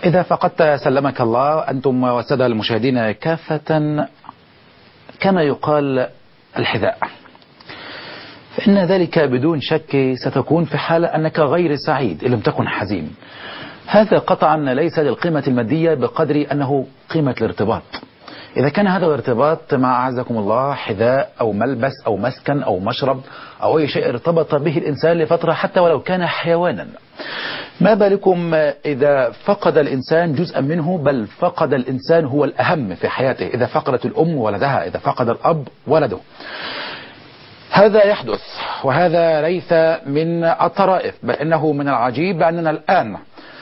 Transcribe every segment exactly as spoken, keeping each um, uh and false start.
إذا فقدت سلمك الله أنتم والسادة المشاهدين كافة كما يقال الحذاء، فإن ذلك بدون شك ستكون في حال أنك غير سعيد إن لم تكن حزين. هذا قطعا ليس للقيمة المادية بقدر أنه قيمة الارتباط. إذا كان هذا الارتباط مع أعزكم الله حذاء أو ملبس أو مسكن أو مشرب أو أي شيء ارتبط به الإنسان لفترة حتى ولو كان حيوانا، ما بالكم إذا فقد الإنسان جزءا منه، بل فقد الإنسان هو الأهم في حياته، إذا فقدت الأم ولدها، إذا فقد الأب ولده. هذا يحدث وهذا ليس من الطرائف، بل إنه من العجيب أننا الآن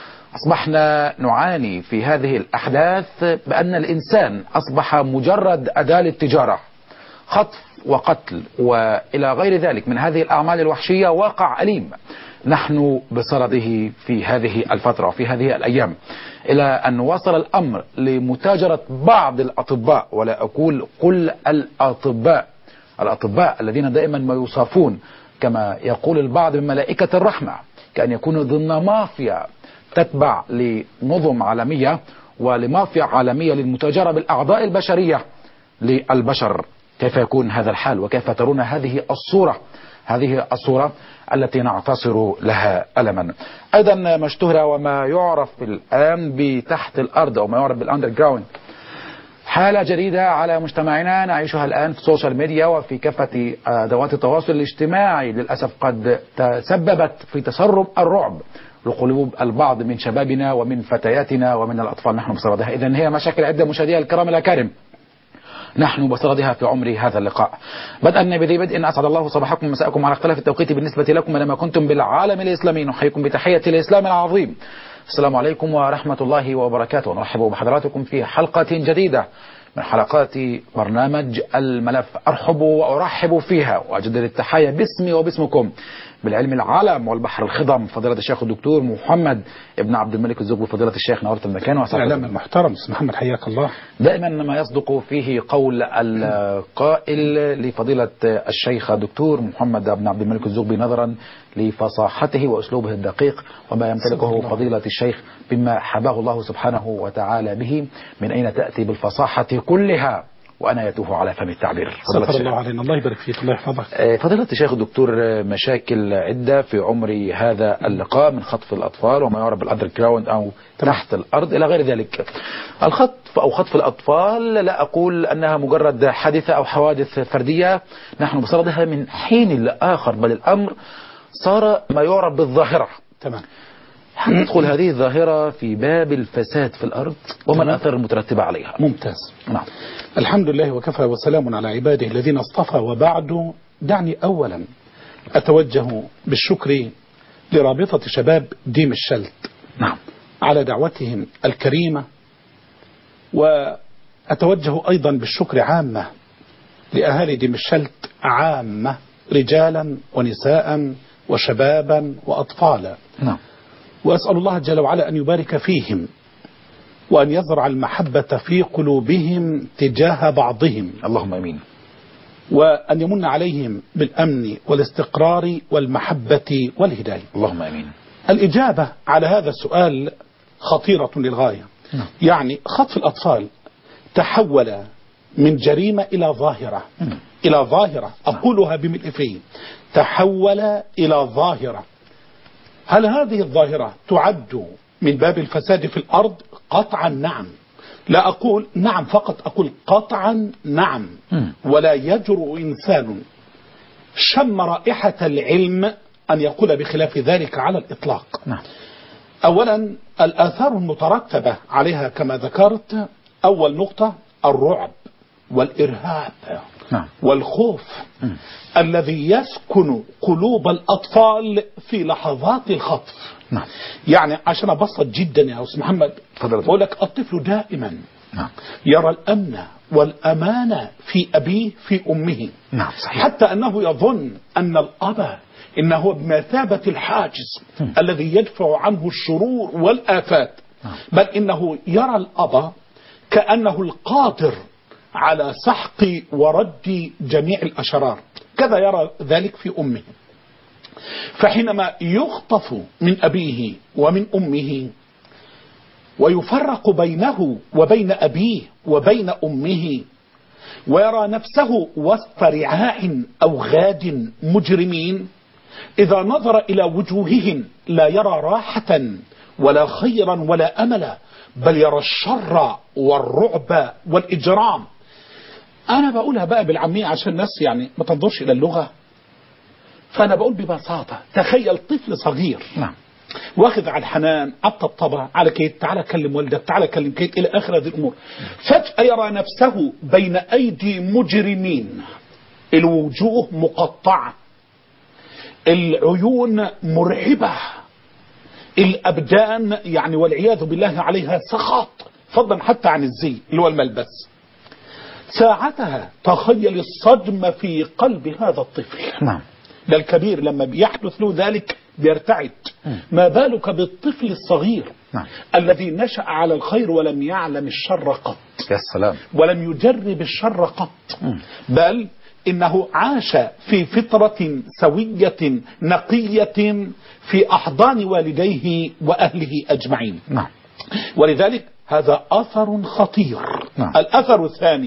أصبحنا نعاني في هذه الأحداث بأن الإنسان أصبح مجرد أداة للتجارة، خطف وقتل وإلى غير ذلك من هذه الأعمال الوحشية. واقع أليم نحن بصدده في هذه الفترة وفي هذه الأيام، إلى أن وصل الأمر لمتاجرة بعض الأطباء، ولا أقول كل الأطباء، الأطباء الذين دائما ما يوصفون كما يقول البعض من ملائكة الرحمة، كأن يكونوا ضمن مافيا تتبع لنظم عالمية ولمافيا عالمية للمتاجرة بالأعضاء البشرية للبشر. كيف يكون هذا الحال وكيف ترون هذه الصورة، هذه الصورة التي نعتصر لها ألما؟ أيضا ما اشتهر وما يعرف الآن بتحت الأرض أو ما يعرف بالأندر جراوند، حالة جديدة على مجتمعنا نعيشها الآن في السوشيال ميديا وفي كافة أدوات التواصل الاجتماعي، للأسف قد تسببت في تسرب الرعب لقلوب البعض من شبابنا ومن فتياتنا ومن الأطفال نحن بصددها. إذن هي مشاكل عدة مشاهدينا الكرام الأكارم نحن بصددها في عمر هذا اللقاء. بدءا بذي بدء أسعد الله صباحكم ومساءكم على اختلاف التوقيت بالنسبة لكم لما كنتم بالعالم الإسلامي. نحييكم بتحية الإسلام العظيم، السلام عليكم ورحمة الله وبركاته. نرحب بحضراتكم في حلقة جديدة من حلقات برنامج الملف. أرحب وأرحب فيها وأجدد التحية باسمي وباسمكم بالعلم العالم والبحر الخضم فضيلة الشيخ الدكتور محمد ابن عبد الملك الزغبي. فضيلة الشيخ نورت المكان وأسعد الإعلام المحترم أستاذ محمد حياك الله. دائما ما يصدق فيه قول القائل لفضيلة الشيخ الدكتور محمد بن عبد الملك الزغبي نظرا لفصاحته وأسلوبه الدقيق وما يمتلكه فضيلة الشيخ بما حباه الله سبحانه وتعالى به، من أين تأتي بالفصاحة كلها وأنا يتوه على فم التعبير. صفر الله علينا، الله يبارك فيك، الله يحفظك. فضيلة الشيخ الدكتور، مشاكل عدة في عمر هذا اللقاء، من خطف الأطفال وما يعرف بالأندر جراوند أو تحت الأرض إلى غير ذلك. الخطف أو خطف الأطفال لا أقول أنها مجرد حادثة أو حوادث فردية نحن بصددها من حين لآخر، بل الأمر صار ما يعرف بالظاهرة. تمام. هندخل هذه الظاهرة في باب الفساد في الأرض وما الآثار المترتبة عليها. ممتاز. نعم. الحمد لله وكفى وسلام على عباده الذين اصطفى، وبعد دعني أولا أتوجه بالشكر لرابطة شباب ديم الشلت نعم على دعوتهم الكريمة، وأتوجه أيضا بالشكر عامة لأهالي ديم الشلت عامة، رجالا ونساء وشبابا وأطفالا. نعم. وأسأل الله جل وعلا أن يبارك فيهم وأن يزرع المحبة في قلوبهم تجاه بعضهم، اللهم امين، وأن يمن عليهم بالأمن والاستقرار والمحبة والهداية، اللهم امين. الإجابة على هذا السؤال خطيرة للغاية. نعم. يعني خطف الأطفال تحول من جريمة إلى ظاهرة، مم. إلى ظاهرة أقولها بملء فيه، تحول إلى ظاهرة. هل هذه الظاهرة تعد من باب الفساد في الأرض؟ قطعا نعم. لا أقول نعم فقط، أقول قطعا نعم. مم. ولا يجرؤ إنسان شم رائحة العلم أن يقول بخلاف ذلك على الإطلاق. نعم. أولا الآثار المترتبة عليها كما ذكرت، أول نقطة الرعب والإرهاب نعم. والخوف مم. الذي يسكن قلوب الأطفال في لحظات الخطف. نعم. يعني عشان أبسط جدا يا أستاذ محمد، بقول لك الطفل دائما نعم. يرى الأمن والأمانة في أبيه في أمه. نعم صحيح. حتى أنه يظن أن الأب إنه بمثابة الحاجز م. الذي يدفع عنه الشرور والآفات. نعم. بل إنه يرى الأب كأنه القادر على سحق ورد جميع الأشرار، كذا يرى ذلك في أمه. فحينما يخطف من أبيه ومن أمه ويفرق بينه وبين أبيه وبين أمه، ويرى نفسه وسط رعاع أو غاد مجرمين، إذا نظر إلى وجوههم لا يرى راحة ولا خيرا ولا أملا، بل يرى الشر والرعب والإجرام. أنا بقولها بقى بالعامية عشان الناس يعني ما تنظرش إلى اللغة، فأنا بقول ببساطة تخيل طفل صغير نعم واخذ على الحنان، على الطبطبة، على كيت، تعالى كلم والدك، تعالى كلم كيت، إلى آخر هذه الأمور. فجأة يرى نفسه بين أيدي مجرمين، الوجوه مقطعة، العيون مرعبة، الأبدان يعني والعياذ بالله عليها سخط، فضلا حتى عن الزي اللي هو الملبس. ساعتها تخيل الصدمة في قلب هذا الطفل. نعم. ده الكبير لما بيحدث له ذلك بيرتعد، ما بالك بالطفل الصغير نعم. الذي نشأ على الخير ولم يعلم الشر قط، يا سلام، ولم يجرب الشر قط، مم. بل إنه عاش في فطرة سوية نقية في أحضان والديه وأهله أجمعين. نعم. ولذلك هذا أثر خطير. نعم. الأثر الثاني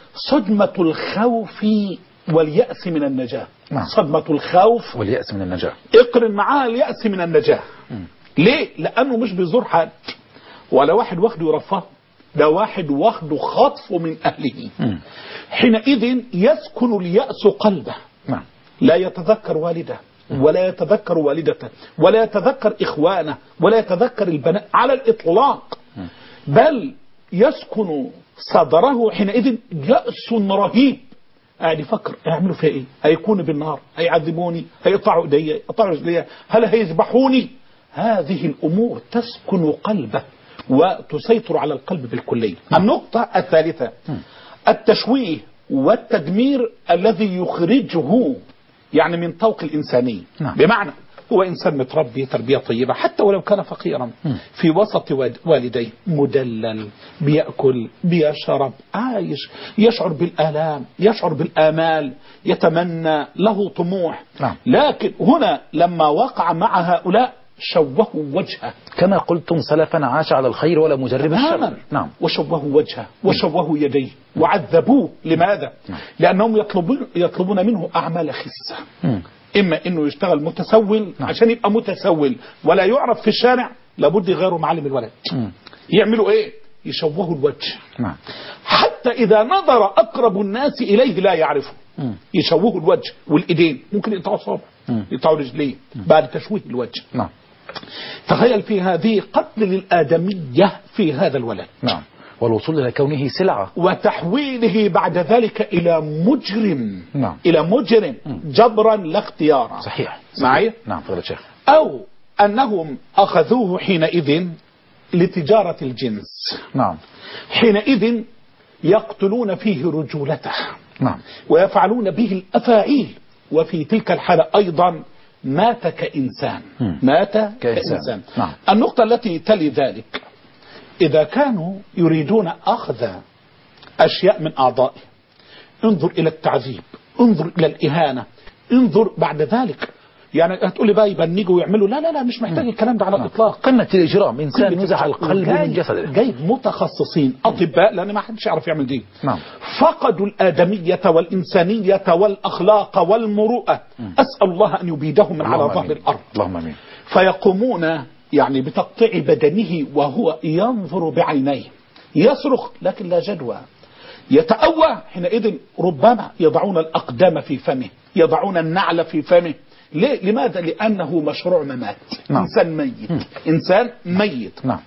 صدمة الخوف واليأس من النجاة. نعم. صدمة الخوف واليأس من النجاة، اقرن معاها اليأس من النجاة. مم. ليه؟ لأنه مش بيزور حد ولا واحد واخده يرفعه، ده واحد واخده خطفه من أهله. مم. حينئذ يسكن اليأس قلبه، نعم. لا يتذكر والده ولا يتذكر والدته ولا يتذكر إخوانه ولا يتذكر البنات على الإطلاق، بل يسكن صدره حينئذ يأس رهيب. قاعد يفكر هيعملوا فيها ايه؟ هيكونوا بالنار، هيعذبوني، هيقطعوا ايديا، يقطعوا رجليا، هل هيذبحوني؟ هذه الأمور تسكن قلبه وتسيطر على القلب بالكلية. النقطة الثالثة التشويه والتدمير الذي يخرجه يعني من طوق الإنسانية. نعم. بمعنى هو إنسان متربي تربية طيبة حتى ولو كان فقيرا، في وسط والديه، مدلل، بيأكل، بيشرب، عايش، يشعر بالآلام، يشعر بالآمال، يتمنى، له طموح. نعم. لكن هنا لما وقع مع هؤلاء شوهوا وجهه، كما قلتم سلفا عاش على الخير ولا مجرب الشر. نعم. وشوهوا وجهه وشوهوا يديه وعذبوه. لماذا؟ نعم. لأنهم يطلبون يطلبون منه أعمال خسة، مم. إما إنه يشتغل متسول. نعم. عشان يبقى متسول ولا يعرف في الشارع لابد يغيروا معلم الولد. مم. يعملوا إيه؟ يشوهوا الوجه. نعم. حتى إذا نظر أقرب الناس إليه لا يعرفه. مم. يشوهوا الوجه والإيدين، ممكن يقطعوا صابع، يقطعوا رجليه بعد تشويه الوجه. نعم. تخيل في هذه قتل للآدمية في هذا الولد. نعم. والوصول إلى كونه سلعة وتحويله بعد ذلك إلى مجرم. نعم. إلى مجرم جبرا لا اختيارا. صحيح. معي؟ نعم فضل الشيخ. أو أنهم أخذوه حينئذ لتجارة الجنس. نعم. حينئذ يقتلون فيه رجولته. نعم. ويفعلون به الأفاعيل، وفي تلك الحالة أيضا مات كإنسان. مم. مات كإنسان. كإنسان. نعم. النقطة التي تلي ذلك إذا كانوا يريدون أخذ أشياء من أعضائه، انظر إلى التعذيب، انظر إلى الإهانة، انظر بعد ذلك. يعني هتقول لي بقى يبنجوا ويعملوا، لا لا لا مش محتاج الكلام ده على الإطلاق. قمة الإجرام، إنسان نزع القلب من جسده. جايب متخصصين أطباء، لأن ما حدش يعرف يعمل دي. نعم. فقدوا الآدمية والإنسانية والأخلاق والمروءة. أسأل الله أن يبيدهم من على ظهر الأرض. اللهم آمين. فيقومون يعني بتقطيع بدنه وهو ينظر بعينيه، يصرخ لكن لا جدوى، يتأوى. حينئذ ربما يضعون الأقدام في فمه، يضعون النعل في فمه. ليه؟ لماذا؟ لأنه مشروع ممات. نعم. إنسان ميت. م. إنسان ميت. نعم.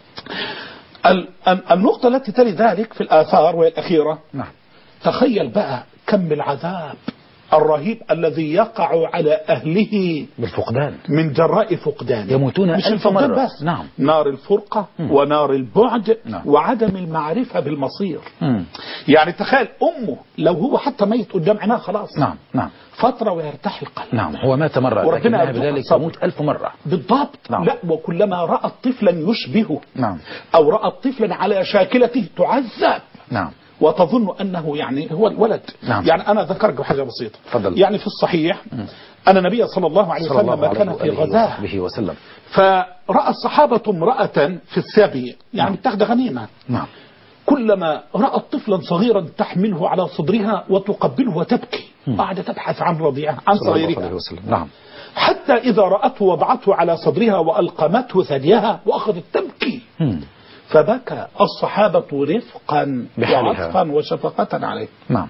النقطة التي تلي ذلك في الآثار وهي الأخيرة. نعم. تخيل بقى كم العذاب الرهيب الذي يقع على أهله بالفقدان، من جراء فقدان، يموتون ألف مرة. بس. نعم. نار الفرقة م. ونار البعد. نعم. وعدم المعرفة بالمصير. م. يعني تخيل أمه لو هو حتى ميت قدام عينها خلاص. نعم. نعم. فترة ويرتاح القلب. نعم. هو مات مرة لكنها بذلك يموت ألف مرة. بالضبط. نعم. لا، وكلما رأت طفلا يشبهه. نعم. أو رأت طفلا على شاكلته تعذب. نعم. وتظن أنه يعني هو الولد. نعم. يعني أنا ذكرك حاجة بسيطة. فضل. يعني في الصحيح أن النبي صلى الله عليه صلى الله وسلم عليه كان في غزاة وصحبه وسلم، فرأى الصحابة امرأة في السبي يعني تاخد غنيمة. نعم. كلما رأت طفلا صغيرا تحمله على صدرها وتقبله وتبكي، قاعدة تبحث عن رضيعها عن صلى الله عليه صغيرها، وسلم. نعم. حتى إذا رأته وضعته على صدرها وألقمته ثديها وأخذت تبكي. مم. فبكى الصحابة رفقا بحالها. وعطفا وشفقة عليه. نعم.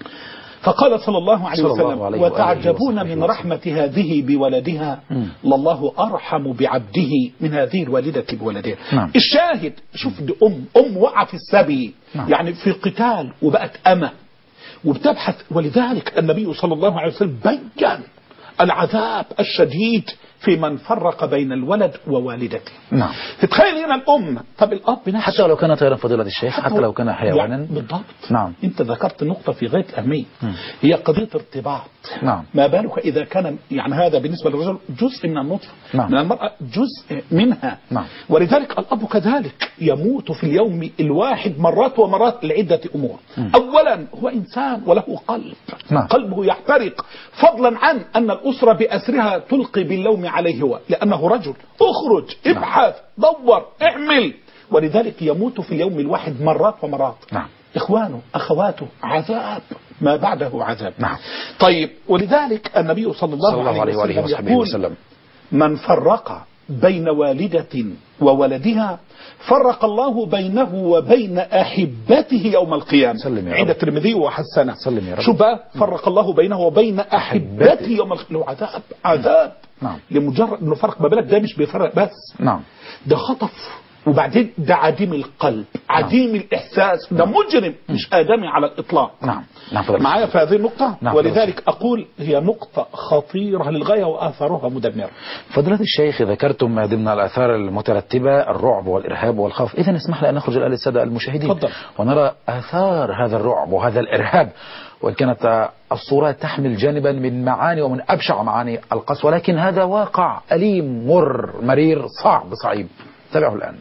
فقال صلى الله عليه صلى الله وسلم: عليه وتعجبون وآله من وصحبه رحمة هذه بولدها، مم. لله أرحم بعبده من هذه الوالدة بولدها. نعم. الشاهد شوف دي أم أم وقع في السبي، نعم. يعني في قتال وبقت أمة وبتبحث. ولذلك النبي صلى الله عليه وسلم بيّن العذاب الشديد في من فرق بين الولد ووالدته. نعم. تتخيل هنا الأم، طب الأب نفسه حتى لو كان طيرا فضيلة الشيخ، حتى, حتى لو كان حيوانا. يعني بالضبط. نعم. أنت ذكرت نقطة في غاية الأهمية، هي قضية ارتباط. نعم. ما بالك إذا كان يعني هذا بالنسبة للرجل جزء من النطفة، نعم. من المرأة جزء منها. نعم. ولذلك الأب كذلك يموت في اليوم الواحد مرات ومرات لعدة أمور. م. أولا هو إنسان وله قلب. نعم. قلبه يحترق، فضلا عن أن الأسرة بأسرها تلقي باللوم عليه هو، لأنه رجل. اخرج، ابحث، دور، اعمل. ولذلك يموت في اليوم الواحد مرات ومرات. نعم. إخوانه أخواته عذاب ما بعده عذاب. نعم. طيب ولذلك النبي صلى الله, صلى الله عليه وسلم, وسلم يقول: وسلم. من فرق بين والدة وولدها فرق الله بينه وبين أحبته يوم القيامة. عند الترمذي وحسنه. شو بقى فرق الله بينه وبين أحبته يوم القيامة؟ عذاب عذاب. نعم. لمجرد انه فرق، ما بالك ده مش بيفرق بس، نعم، ده خطف، وبعدين ده عديم القلب، عديم نعم. الإحساس، ده مجرم مش آدمي على الإطلاق. نعم. نعم. معايا في هذه النقطة. نعم. ولذلك أقول هي نقطة خطيرة للغاية وآثارها مدمرة. فضيلة الشيخ، ذكرتم ضمن الآثار المترتبة الرعب والإرهاب والخوف، إذن اسمح لي أن نخرج إلى السادة المشاهدين فضل. ونرى آثار هذا الرعب وهذا الإرهاب، وإن كانت الصورة تحمل جانبا من معاني ومن أبشع معاني القسوة، ولكن هذا واقع أليم مر مرير صعب صعيب. تابعه الآن.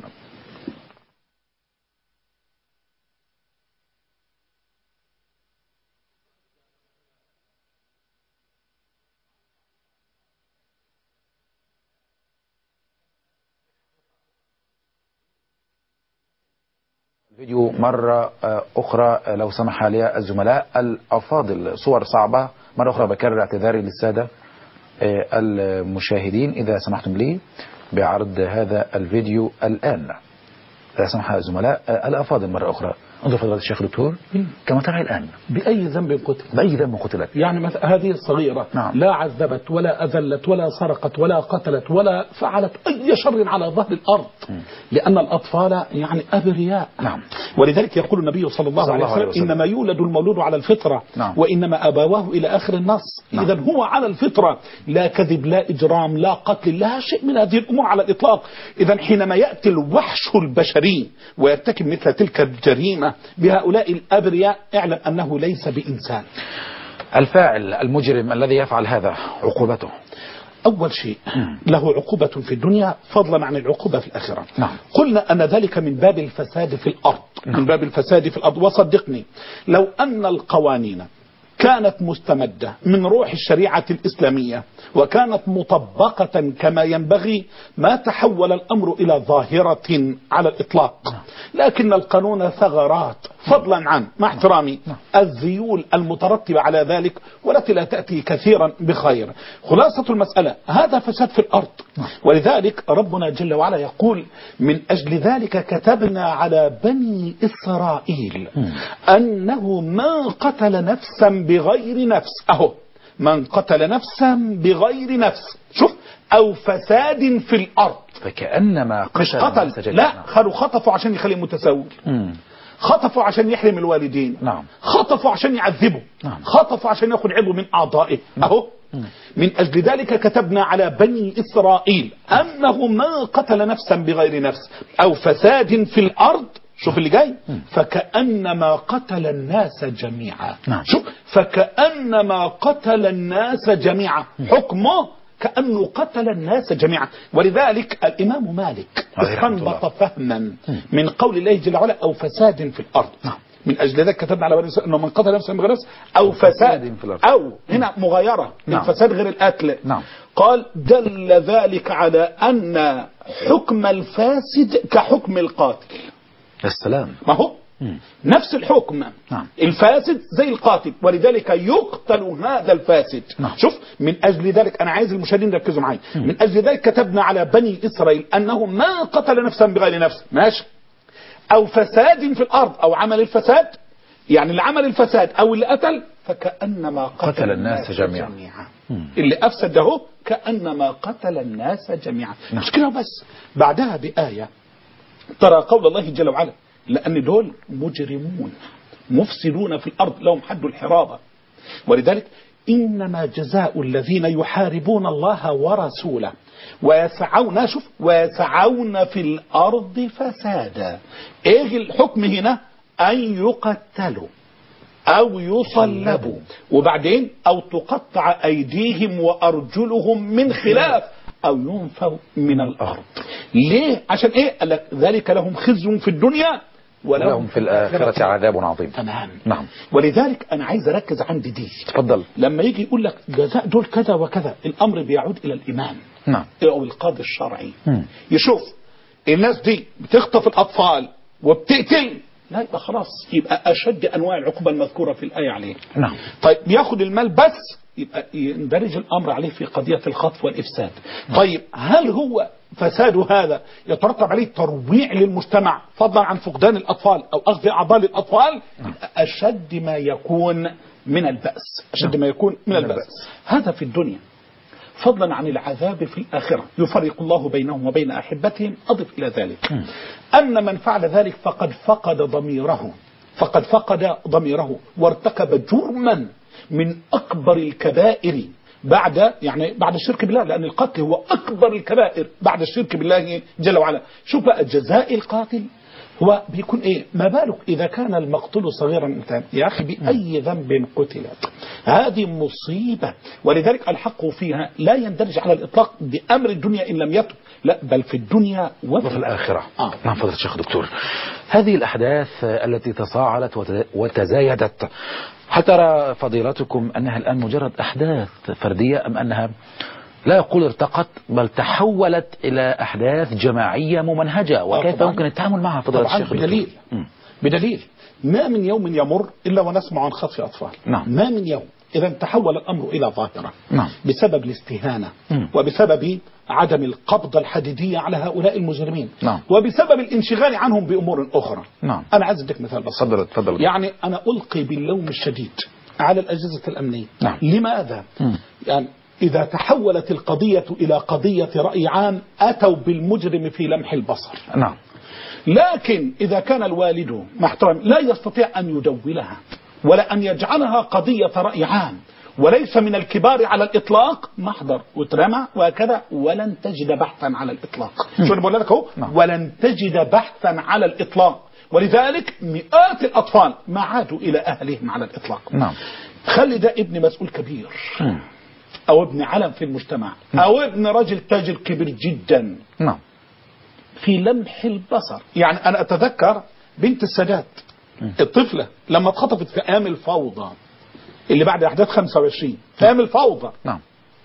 فيديو مرة أخرى لو سمح لي الزملاء الأفاضل، صور صعبة. مرة أخرى بكرر اعتذاري للسادة المشاهدين إذا سمحتم لي بعرض هذا الفيديو الآن. إذا سمح الزملاء الأفاضل مرة أخرى، انظر فضيلة الشيخ دكتور كما ترى الآن. بأي ذنب قتلت؟ بأي ذنب قتلت؟ يعني مثلا هذه الصغيرة نعم. لا عذبت ولا أذلت ولا سرقت ولا قتلت ولا فعلت أي شر على ظهر الأرض، م. لأن الأطفال يعني أبرياء. نعم. ولذلك يقول النبي صلى الله, صلى الله عليه وسلم: إنما يولد المولود على الفطرة. نعم. وإنما أبواه إلى آخر النص. نعم. إذا هو على الفطرة، لا كذب لا إجرام لا قتل لا شيء من هذه الأمور على الإطلاق. إذا حينما يأتي الوحش البشري ويرتكب مثل تلك الجريمة بهؤلاء الأبرياء، اعلم أنه ليس بإنسان. الفاعل المجرم الذي يفعل هذا عقوبته أول شيء له عقوبة في الدنيا فضلا عن العقوبة في الآخرة. نعم. قلنا أن ذلك من باب الفساد في الأرض. نعم. من باب الفساد في الأرض. وصدقني لو أن القوانين كانت مستمدة من روح الشريعة الإسلامية وكانت مطبقة كما ينبغي ما تحول الأمر إلى ظاهرة على الإطلاق. لكن القانون ثغرات فضلا عن مع احترامي الذيول المترتبة على ذلك والتي لا تأتي كثيرا بخير. خلاصة المسألة هذا فساد في الأرض. ولذلك ربنا جل وعلا يقول: من أجل ذلك كتبنا على بني إسرائيل أنه من قتل نفسا بغير نفس، أهو من قتل نفسا بغير نفس، شوف، أو فساد في الأرض، فكأنما قتل, قتل لا خلوا خطفوا عشان يخليه متسول، خطفوا عشان يحرم الوالدين. نعم. خطفوا عشان يعذبوا. نعم. خطفوا عشان ياخذ عضو من أعضائه. نعم. أهو من أجل ذلك كتبنا على بني إسرائيل أنه من قتل نفسا بغير نفس أو فساد في الأرض، شوف اللي جاي، فكأنما قتل الناس جميعا. نعم. شوف، فكأنما قتل الناس جميعا، حكمه كأنه قتل الناس جميعا. ولذلك الإمام مالك استنبط فهما من قول الله جل وعلا: أو فساد في الأرض. من أجل ذلك كتبنا على بني إسرائيل أنه من قتل نفسا بغير نفس أو فساد أو هنا مغايرة. نعم. الفساد غير القتل. نعم. قال دل ذلك على أن حكم الفاسد كحكم القاتل. السلام. ما هو مم. نفس الحكم. نعم. الفاسد زي القاتل، ولذلك يقتل هذا الفاسد. نعم. شوف، من أجل ذلك أنا عايز المشاهدين يركزوا معي، من أجل ذلك كتبنا على بني إسرائيل أنه ما قتل نفسا بغير نفس، ماشي، أو فساد في الأرض أو عمل الفساد، يعني اللي عمل الفساد أو اللي قتل فكأنما قتل, قتل الناس جميعا. جميعا. اللي أفسد ده كأنما قتل الناس جميعا. نعم. مش كده بس، بعدها بآية ترى قول الله جل وعلا لأن دول مجرمون مفسدون في الأرض لهم حد الحرابة، ولذلك إنما جزاء الذين يحاربون الله ورسوله ويسعون شوف ويسعون في الأرض فسادا. إيه الحكم هنا؟ أن يقتلوا أو يصلبوا وبعدين أو تقطع أيديهم وأرجلهم من خلاف أو ينفوا من الأرض. ليه؟ عشان إيه؟ قال لك ذلك لهم خزي في الدنيا ولهم في الآخرة عذاب عظيم. تمام. نعم. ولذلك أنا عايز أركز عند دي. تفضل. لما يجي يقول لك جزاء دول كذا وكذا، الأمر بيعود إلى الإمام. نعم. أو القاضي الشرعي. م. يشوف الناس دي بتخطف الأطفال وبتقتل، لا يبقى خلاص يبقى أشد أنواع العقوبة المذكورة في الآية عليه. نعم. طيب بياخد المال بس، يبقى يندرج الأمر عليه في قضية الخطف والإفساد. طيب هل هو فساد هذا يترتب عليه ترويع للمجتمع فضلا عن فقدان الأطفال أو أخذ أعضاء الأطفال؟ أشد ما يكون من البأس، أشد ما يكون من البأس. هذا في الدنيا، فضلا عن العذاب في الآخرة يفرق الله بينهم وبين أحبتهم. أضف إلى ذلك أن من فعل ذلك فقد فقد ضميره، فقد فقد ضميره وارتكب جرما من أكبر الكبائر بعد يعني بعد الشرك بالله، لأن القتل هو أكبر الكبائر بعد الشرك بالله جل وعلا. شوف بقى جزاء القاتل هو بيكون إيه؟ ما بالك إذا كان المقتول صغيرا يا أخي بأي ذنب قتلت؟ هذه مصيبة. ولذلك الحق فيها لا يندرج على الإطلاق بأمر الدنيا إن لم يتب، لا بل في الدنيا وفي, وفي الآخرة. آه. نعم فضل الشيخ دكتور، هذه الأحداث التي تصاعدت وتزايدت، هل ترى فضيلتكم أنها الآن مجرد أحداث فردية أم أنها لا يقول ارتقت بل تحولت إلى أحداث جماعية ممنهجة؟ وكيف يمكن التعامل معها فضيلة الشيخ؟ بدليل بدليل ما من يوم يمر إلا ونسمع عن خطف أطفال. نعم. ما من يوم إذا تحول الأمر إلى ظاهرة. نعم. بسبب الاستهانة م. وبسبب عدم القبضة الحديدية على هؤلاء المجرمين. نعم. وبسبب الانشغال عنهم بأمور أخرى. نعم. أنا عايز أديك مثال بسيط. تفضل تفضل. يعني أنا ألقي باللوم الشديد على الأجهزة الأمنية. نعم. لماذا؟ م. يعني إذا تحولت القضية إلى قضية رأي عام أتوا بالمجرم في لمح البصر. نعم. لكن إذا كان الوالد محترم لا يستطيع أن يدولها ولا أن يجعلها قضية رأي عام وليس من الكبار على الإطلاق، محضر وترمى وكذا ولن تجد بحثا على الإطلاق. شو أنا بقول لك هو؟ ولن تجد بحثا على الإطلاق. ولذلك مئات الأطفال ما عادوا إلى أهلهم على الإطلاق. نعم. خلي ده ابن مسؤول كبير أو ابن علم في المجتمع أو ابن رجل تاجر كبير جدا. نعم. في لمح البصر. يعني أنا أتذكر بنت السادات الطفلة لما اتخطفت في أيام الفوضى اللي بعد أحداث خمسة وعشرين في أيام الفوضى. نعم.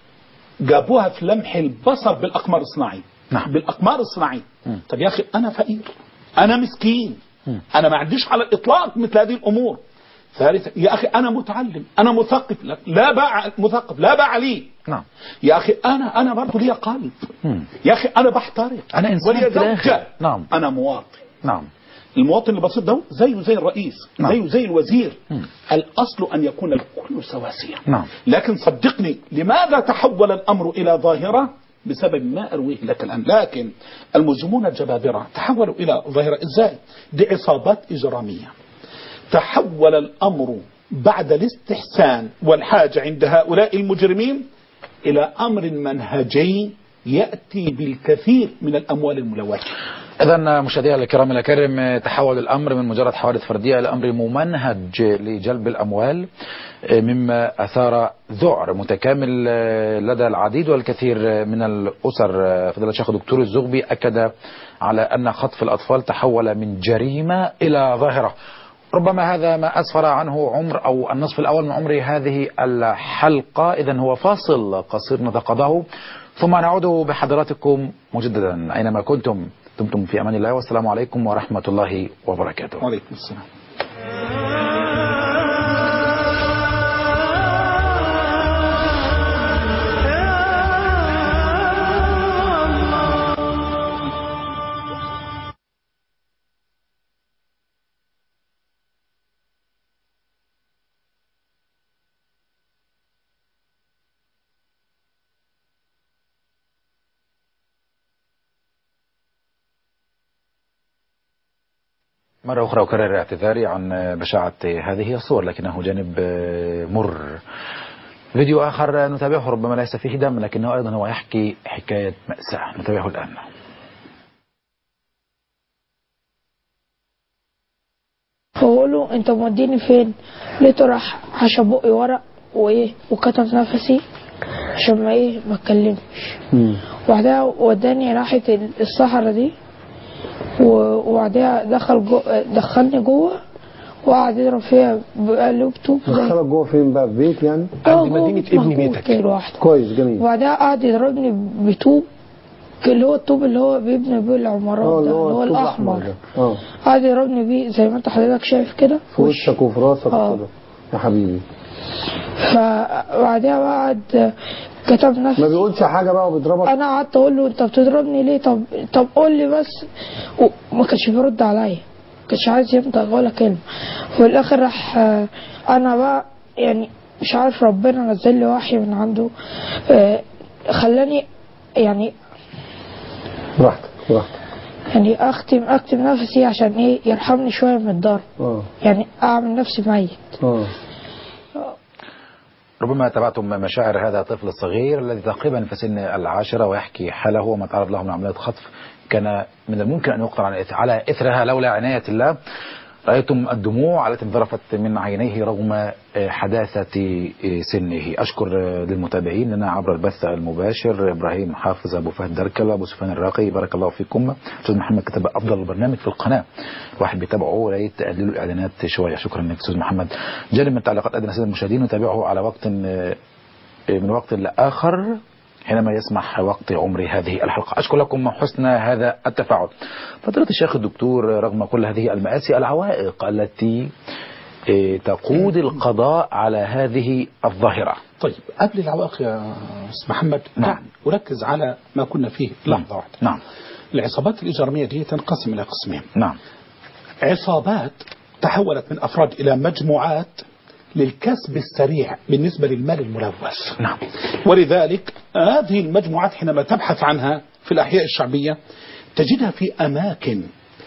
جابوها في لمح البصر بالأقمار الصناعي. نعم. بالأقمار الصناعي. طب يا أخي أنا فقير، أنا مسكين، أنا ما عنديش على الإطلاق مثل هذه الأمور. ثالثا يا أخي أنا متعلم، أنا مثقف، لا باع مثقف لا باع لي. نعم. يا أخي أنا أنا برضه لي قلب. يا أخي أنا بحترق، أنا إنسان في الآخر. نعم. أنا مواطن. نعم. المواطن البسيط ده زيه زي الرئيس. نعم. زيه زي الوزير. مم. الأصل أن يكون الكل سواسية. نعم. لكن صدقني لماذا تحول الأمر إلى ظاهرة؟ بسبب ما أرويه لك الآن. لكن المجرمون الجبابرة تحولوا إلى ظاهرة إزاي؟ دي عصابات إجرامية. تحول الأمر بعد الاستحسان والحاجة عند هؤلاء المجرمين إلى أمر منهجي يأتي بالكثير من الأموال الملوثة. إذا مشاهدينا الكرام الأكارم، تحول الأمر من مجرد حوادث فردية إلى أمر ممنهج لجلب الأموال، مما أثار ذعر متكامل لدى العديد والكثير من الأسر. فضيلة الشيخ دكتور الزغبي أكد على أن خطف الأطفال تحول من جريمة إلى ظاهرة. ربما هذا ما أسفر عنه عمر أو النصف الأول من عمر هذه الحلقة. إذن هو فاصل قصير نتقاضاه ثم نعود بحضراتكم مجددا أينما كنتم. دمتم في أمان الله والسلام عليكم ورحمة الله وبركاته. وعليكم السلام. مرة أخرى أكرر اعتذاري عن بشاعة هذه الصور لكنه جانب مر. فيديو آخر نتابعه ربما ليس فيه دم لكنه أيضا هو يحكي حكاية مأساة، نتابعه الآن. فقوله أنت موديني فين؟ لقيته راح حشى بقي ورق وإيه وكتم نفسي عشان ما إيه ما اتكلمش. وبعدها وداني راحة الصحراء دي وبعدها دخل جو دخلني جوه وقعد يضرب فيها بقلبته. دخلك جوه فين بقى؟ في بيت يعني؟ عند مدينة ابن بيتك. كويس جميل. وبعدها قعد يضربني بطوب اللي هو الطوب اللي هو بيبني بيه العمارات ده اللي هو الأحمر. اه قعد يضربني بيه زي ما انت حضرتك شايف كده في وشك وفي راسك كده يا حبيبي. فبعدها قعد كتب نفسي. ما بيقولش حاجه بقى وبيضربك؟ انا قعدت اقول له انت بتضربني ليه؟ طب طب قول لي بس. وما كانش بيرد عليا، ما كانش عايز ينطق ولا كلمه. وفي الاخر راح انا بقى يعني مش عارف ربنا نزل لي وحي من عنده خلاني يعني براحتك براحتك يعني اختم اكتم نفسي عشان ايه يرحمني شويه من الضرب. اه يعني اعمل نفسي ميت. اه ربما تابعتم مشاعر هذا الطفل الصغير الذي تقريبا في سن العاشرة ويحكي حاله وما تعرض له من عملية خطف كان من الممكن أن يقطع على إثرها لولا عناية الله. رأيتم الدموع التي انذرفت من عينيه رغم حداثة سنه. أشكر للمتابعين لنا عبر البث المباشر إبراهيم حافظ، أبو فهد دركلة، أبو سفيان الراقي، بارك الله فيكم. أستاذ محمد كتب أفضل البرنامج في القناة، واحد بيتابعه ولا يتقللوا الإعلانات شوية. شكرا لك أستاذ محمد. جانب من تعليقات أدنى سيد المشاهدين نتابعه على وقت من وقت لآخر حينما يسمح وقت عمر هذه الحلقة. أشكر لكم حسن هذا التفاعل. فضيلة الشيخ الدكتور، رغم كل هذه المآسي العوائق التي تقود القضاء على هذه الظاهرة. طيب قبل العوائق يا أستاذ محمد نعم وركز على ما كنا فيه لحظة واحدة. نعم. العصابات الإجرامية دي تنقسم إلى قسمين. نعم. عصابات تحولت من أفراد إلى مجموعات للكسب السريع بالنسبة للمال الملوث. نعم. ولذلك هذه المجموعات حينما تبحث عنها في الأحياء الشعبية تجدها في أماكن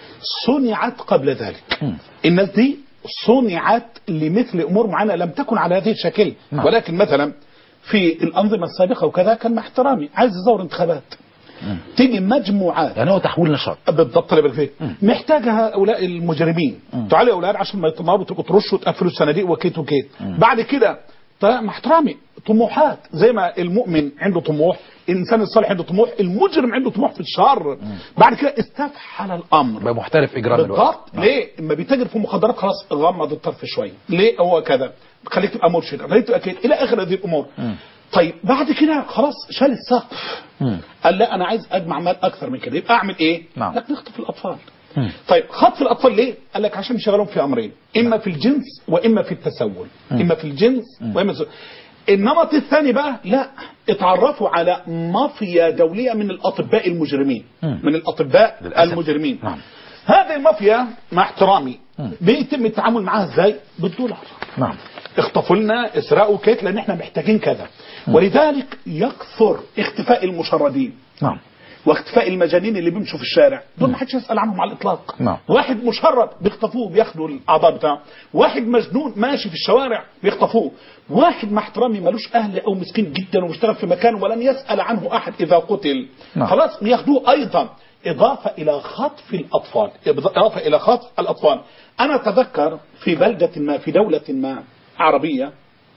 صنعت قبل ذلك. م. الناس دي صنعت لمثل أمور معينة لم تكن على هذه الشكل. نعم. ولكن مثلا في الأنظمة السابقة وكذا كان مع احترامي عايز يزور انتخابات م. تيجي مجموعات يعني هو تحويل نشاط بالضبط اللي بالفعل محتاجها هؤلاء المجرمين. تعالوا يا اولاد عشان ما يتناروا تبقوا ترشوا وتقفلوا الصناديق وكيت وكيت. بعد كده مع احترامي طموحات زي ما المؤمن عنده طموح، الانسان الصالح عنده طموح، المجرم عنده طموح في الشر. بعد كده استفحل الامر بقى محترف اجرام بالضبط. ليه؟ اما بيتاجر في مخدرات خلاص غمض الطرف شويه، ليه هو كذا خليك تبقى مرشد خليك تبقى كده الى اخر هذه الامور. م. طيب بعد كده خلاص شال السقف قال لا انا عايز اجمع مال اكثر من كده، يبقى اعمل ايه؟ نعم. لك نخطف الاطفال. مم. طيب خطف الاطفال ليه؟ قال لك عشان يشغلهم في امرين، اما في الجنس واما في التسول. مم. اما في الجنس مم. واما في التسول. النمط الثاني بقى لا، اتعرفوا على مافيا دوليه من الاطباء المجرمين. مم. من الاطباء للأسف. المجرمين. نعم. هذه المافيا مع احترامي مم. بيتم التعامل معها ازاي؟ بالدولار. نعم. اخطفوا لنا اسرقوا كيت لان احنا محتاجين كذا. مم. ولذلك يكثر اختفاء المشردين. نعم. واختفاء المجانين اللي بيمشوا في الشارع دول ما حدش يسأل عنهم على الإطلاق. نعم. واحد مشرد بيخطفوه بياخدوا الأعضاء بتاعه، واحد مجنون ماشي في الشوارع بيخطفوه، واحد مع احترامي ملوش أهل أو مسكين جدا ومشتغل في مكانه ولن يسأل عنه أحد إذا قتل. نعم. خلاص ياخدوه أيضا، إضافة إلى خطف الأطفال. إضافة إلى خطف الأطفال. أنا أتذكر في بلدة ما في دولة ما عربية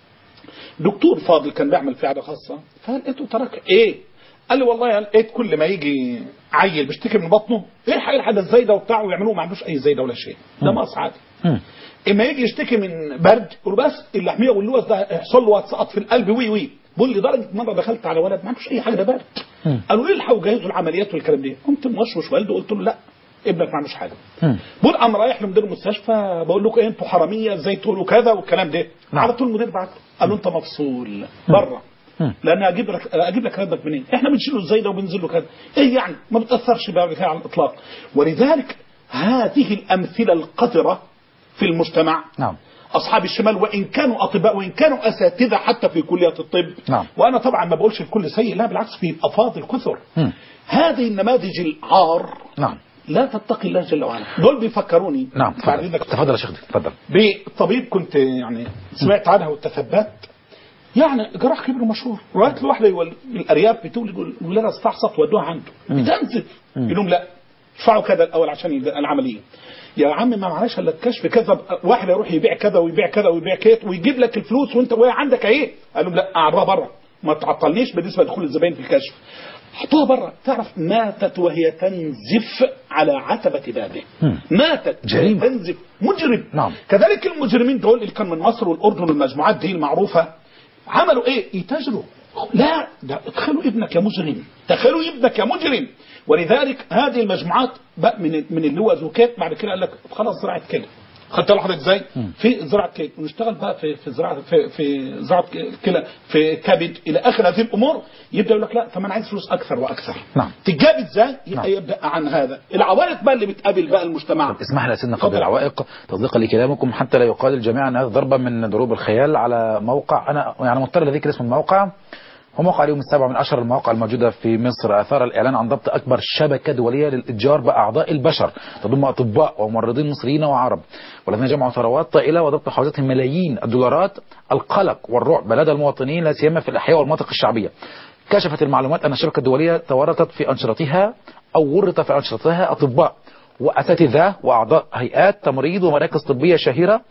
دكتور فاضل كان بيعمل في عيادة خاصة، فقال أنتوا ترك إيه؟ قال لي والله لقيت كل ما يجي عيل بيشتكي من بطنه ايه الحاجه ازاي ده وبتاع ويعملوه ما عندوش اي زي ده ولا شيء، ده مقص عادي. اما يجي يشتكي من برد يقول بس اللحميه واللوز ده يحصل له سقط في القلب وي وي بقول لدرجه مره دخلت على ولد ما عندوش اي حاجه ده برد. قالوا لي الحقوا جهزوا العمليات والكلام ده. قمت موشوش والده قلت له لا ابنك ما عندوش حاجه. بقول قام رايح لمدير المستشفى بقول لكم ايه انتوا حراميه ازاي تقولوا كذا والكلام ده. على طول المدير بعت قال له انت مفصول بره لان اجيب لك اجيب لك راتبك منين؟ احنا بنشيله ازاي ده وبنزل له كذا. ايه يعني ما بتاثرش بقى على الاطلاق. ولذلك هذه الامثله القذره في المجتمع. نعم. أصحاب الشمال وإن كانوا أطباء وإن كانوا أساتذة حتى في كلية الطب. نعم. وأنا طبعا ما بقولش الكل سيء لا بالعكس في أفاضل كثر. هذه النماذج العار. نعم. لا تتقي الله جل وعلا. دول بيفكروني. نعم. تفضل يا شيخ تفضل. بطبيب كنت يعني سمعت عنها وتثبت يعني جراح كبير ومشهور رأيت له واحدة من الأرياف بتولد الولادة استعصت ودوها عنده بتنزف يقول لهم لا ادفعوا كذا الأول عشان العملية. يا عم ما معلش الا الكشف كذا واحد يروح يبيع كذا ويبيع كذا ويبيع كيت ويجيب لك الفلوس وانت وهي عندك ايه. قال لهم لا اعرضها بره ما تعطلنيش بالنسبه لدخول الزباين في الكشف. حطوها بره. تعرف ماتت وهي تنزف على عتبه بابه. ماتت جريمه تنزف مجرم. نعم. كذلك المجرمين دول اللي كان من مصر والاردن والمجموعات دي المعروفه عملوا ايه؟ يتاجروا. لا ده تخيلوا ابنك يا مجرم تخيلوا ابنك يا مجرم. ولذلك هذه المجموعات بقى من من اللوز وكيت بعد كده قال لك خلاص زراعه كلى. خدت لحضرتك ازاي؟ في زراعه كلى ونشتغل بقى في في زراعه في في زراعه كلى في كبد الى اخر هذه الامور. يبدا يقول لك لا طب انا عايز فلوس اكثر واكثر. نعم. تتجاب ازاي؟ يبقى نعم. يبدا عن هذا العوائق بقى اللي بتقابل بقى المجتمع. اسمح لي يا سيدنا قبل العوائق تصديقا لكلامكم حتى لا يقال الجميع ان هذا ضربه من ضروب الخيال على موقع انا يعني مضطر لذكر اسم الموقع. هو موقع اليوم السابع من أشهر المواقع الموجودة في مصر. أثار الإعلان عن ضبط أكبر شبكة دولية للإتجار بأعضاء البشر تضم أطباء وممرضين مصريين وعرب والذين جمعوا ثروات طائلة وضبط حوزتهم ملايين الدولارات. القلق والرعب لدى المواطنين لا سيما في الأحياء والمناطق الشعبية. كشفت المعلومات أن الشبكة الدولية تورطت في أنشطتها أو ورط في أنشطتها أطباء وأساتذة وأعضاء هيئات تمريض ومراكز طبية شهيرة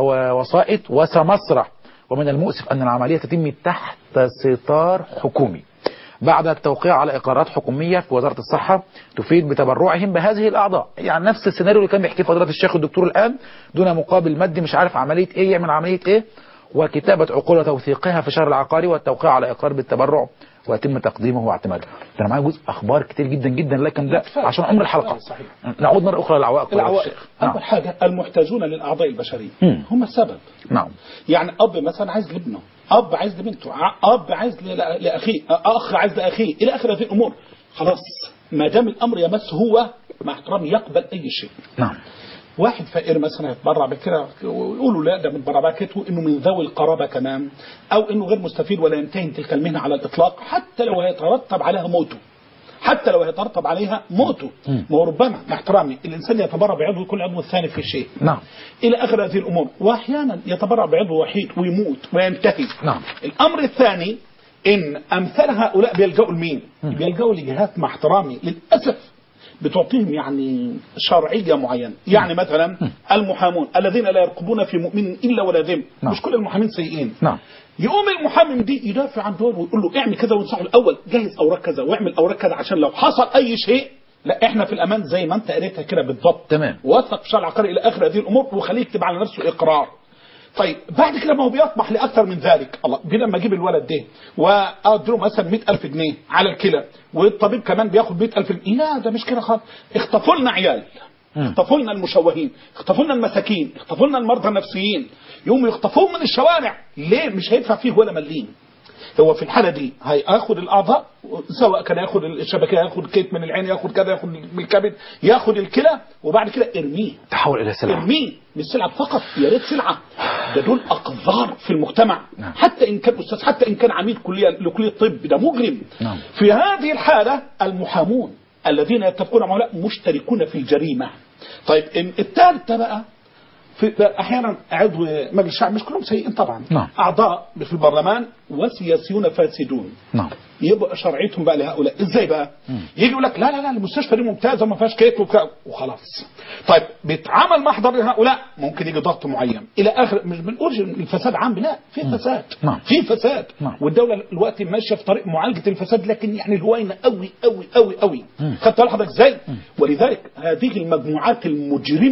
ووسائط وسمسرة. ومن المؤسف أن العملية تتم تحت ستار حكومي بعد التوقيع على إقرارات حكومية في وزارة الصحة تفيد بتبرعهم بهذه الأعضاء. يعني نفس السيناريو اللي كان بيحكيه فضيلة الشيخ الدكتور الآن دون مقابل مادي مش عارف عملية إيه يعمل عملية إيه وكتابة عقول وتوثيقها في شهر العقاري والتوقيع على إقرار بالتبرع ويتم تقديمه واعتماده. أنا معايا جزء أخبار كتير جدا جدا لكن لا عشان عمر الحلقة. نعود مرة أخرى للعوائق. العوائق أول نعم. حاجة المحتاجون للأعضاء البشرية هم السبب. نعم. يعني أب مثلا عايز لابنه أب عايز لبنته أب عايز لأخيه أخ عايز لأخيه إلى آخر هذه الأمور. خلاص ما دام الأمر يمس هو مع احترامي يقبل أي شيء. نعم. واحد فقير مثلا يتبرع بكده ويقولوا لا ده من برباكته انه من ذوي القرابه كمان او انه غير مستفيد ولا ينتهي تلك المهنه على الاطلاق حتى لو هيترتب عليها موته حتى لو هيترتب عليها موته. ما هو ربما مع احترامي الانسان يتبرع بعضو يكون عضو الثاني في شيء. نعم. الى اخر هذه الامور واحيانا يتبرع بعضو وحيد ويموت وينتهي. نعم. الامر الثاني ان امثال هؤلاء بيلجأوا لمين؟ بيلجأوا لجهات مع احترامي للاسف بتعطيهم يعني شرعية معينة. يعني مثلا المحامون الذين لا يرقبون في مؤمن إلا ولا ذم. نعم. مش كل المحامين سيئين. نعم. يقوم المحامي دي يدافع عن دول ويقول له اعمل كذا وانصحه الأول جهز أوراق كذا واعمل أوراق كذا عشان لو حصل أي شيء لا احنا في الأمان زي ما انت قريتها كده بالضبط. تمام. وثق في شرع العقاري إلى آخر هذه الأمور وخليه يكتب على نفسه إقرار. طيب بعد كده ما هو بيطمح لأكثر من ذلك. الله بدل ما اجيب الولد ده واديله مثلا مئة ألف جنيه على الكلى والطبيب كمان بياخد مئة ألف جنيه. لا ده مش كده خالص. اخطفوا لنا عيال اخطفوا لنا المشوهين اخطفوا لنا المساكين اخطفوا لنا المرضى النفسيين يقوموا يخطفوهم من الشوارع. ليه؟ مش هيدفع فيه ولا مليم. هو في الحالة دي هياخد الأعضاء سواء كان ياخد الشبكة ياخد كيت من العين ياخد كذا ياخد من الكبد ياخد الكلى وبعد كده ارميه تحول إلى سلعة. ارميه مش سلعة فقط يا ريت سلعة. ده دول أقذار في المجتمع. نعم. حتى إن كان أستاذ حتى إن كان عميد كلية لكلية الطب ده مجرم. نعم. في هذه الحالة المحامون الذين يتفقون مع هؤلاء مشتركون في الجريمة. طيب الثالثة بقى في احيانا عضو مجلس الشعب مش كلهم سيئين طبعا. نعم. اعضاء في البرلمان وسياسيون فاسدون. نعم. يبقى شرعيتهم بقى لهؤلاء ازاي بقى؟ مم. يجي يقول لك لا لا لا المستشفى دي ممتازه وما فيهاش كيت وخلاص. طيب بيتعامل محضر لهؤلاء ممكن يجي ضغط معين الى اخر. مش بنقولش الفساد عام لا في مم. فساد. نعم. في فساد. نعم. والدوله دلوقتي ماشيه في طريق معالجه الفساد لكن يعني الهوينه قوي قوي قوي قوي. خدت بالك حضرتك ازاي؟ ولذلك هذه المجموعات المجرمه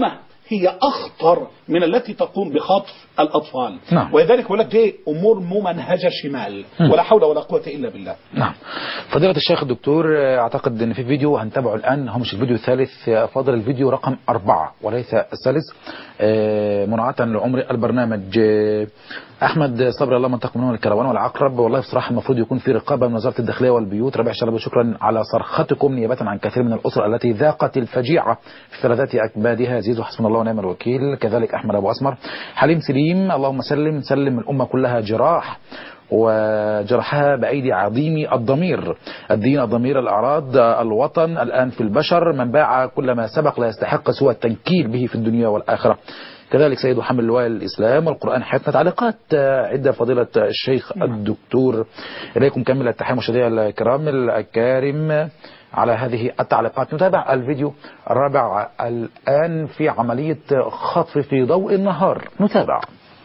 هي أخطر من التي تقوم بخطف الأطفال. نعم. ولذلك يقول لك دي أمور ممنهجة شمال، ولا حول ولا قوة إلا بالله. نعم. فضيلة الشيخ الدكتور، أعتقد أن في فيديو هنتابعه الآن، هو مش الفيديو الثالث، فاضل الفيديو رقم أربعة وليس الثالث، مراعاة لعمر البرنامج. أحمد صبري، الله منتقم منهم الكروان والعقرب، والله بصراحة المفروض يكون في رقابة من وزارة الداخلية والبيوت. ربيع شلبي، شكرا على صرختكم نيابة عن كثير من الأسر التي ذاقت الفجيعة في فلذات أكبادها. زيزو، حسبنا الله ونعم الوكيل. كذلك أحمد أبو أسمر. حليم سليم، اللهم سلم سلم، الأمة كلها جراح وجرحها بأيدي عظيم الضمير، الدين، الضمير، الأعراض، الوطن الآن في البشر، من باع كل ما سبق لا يستحق سوى التنكيل به في الدنيا والآخرة. كذلك سيد محمد لواء الإسلام، والقرآن حياتنا. تعليقات عدة فضيلة الشيخ الدكتور، إليكم كامل التحية مشاهدينا الكرام الأكارم على هذه التعليقات. نتابع الفيديو الرابع الآن في عملية خطف في ضوء النهار. نتابع.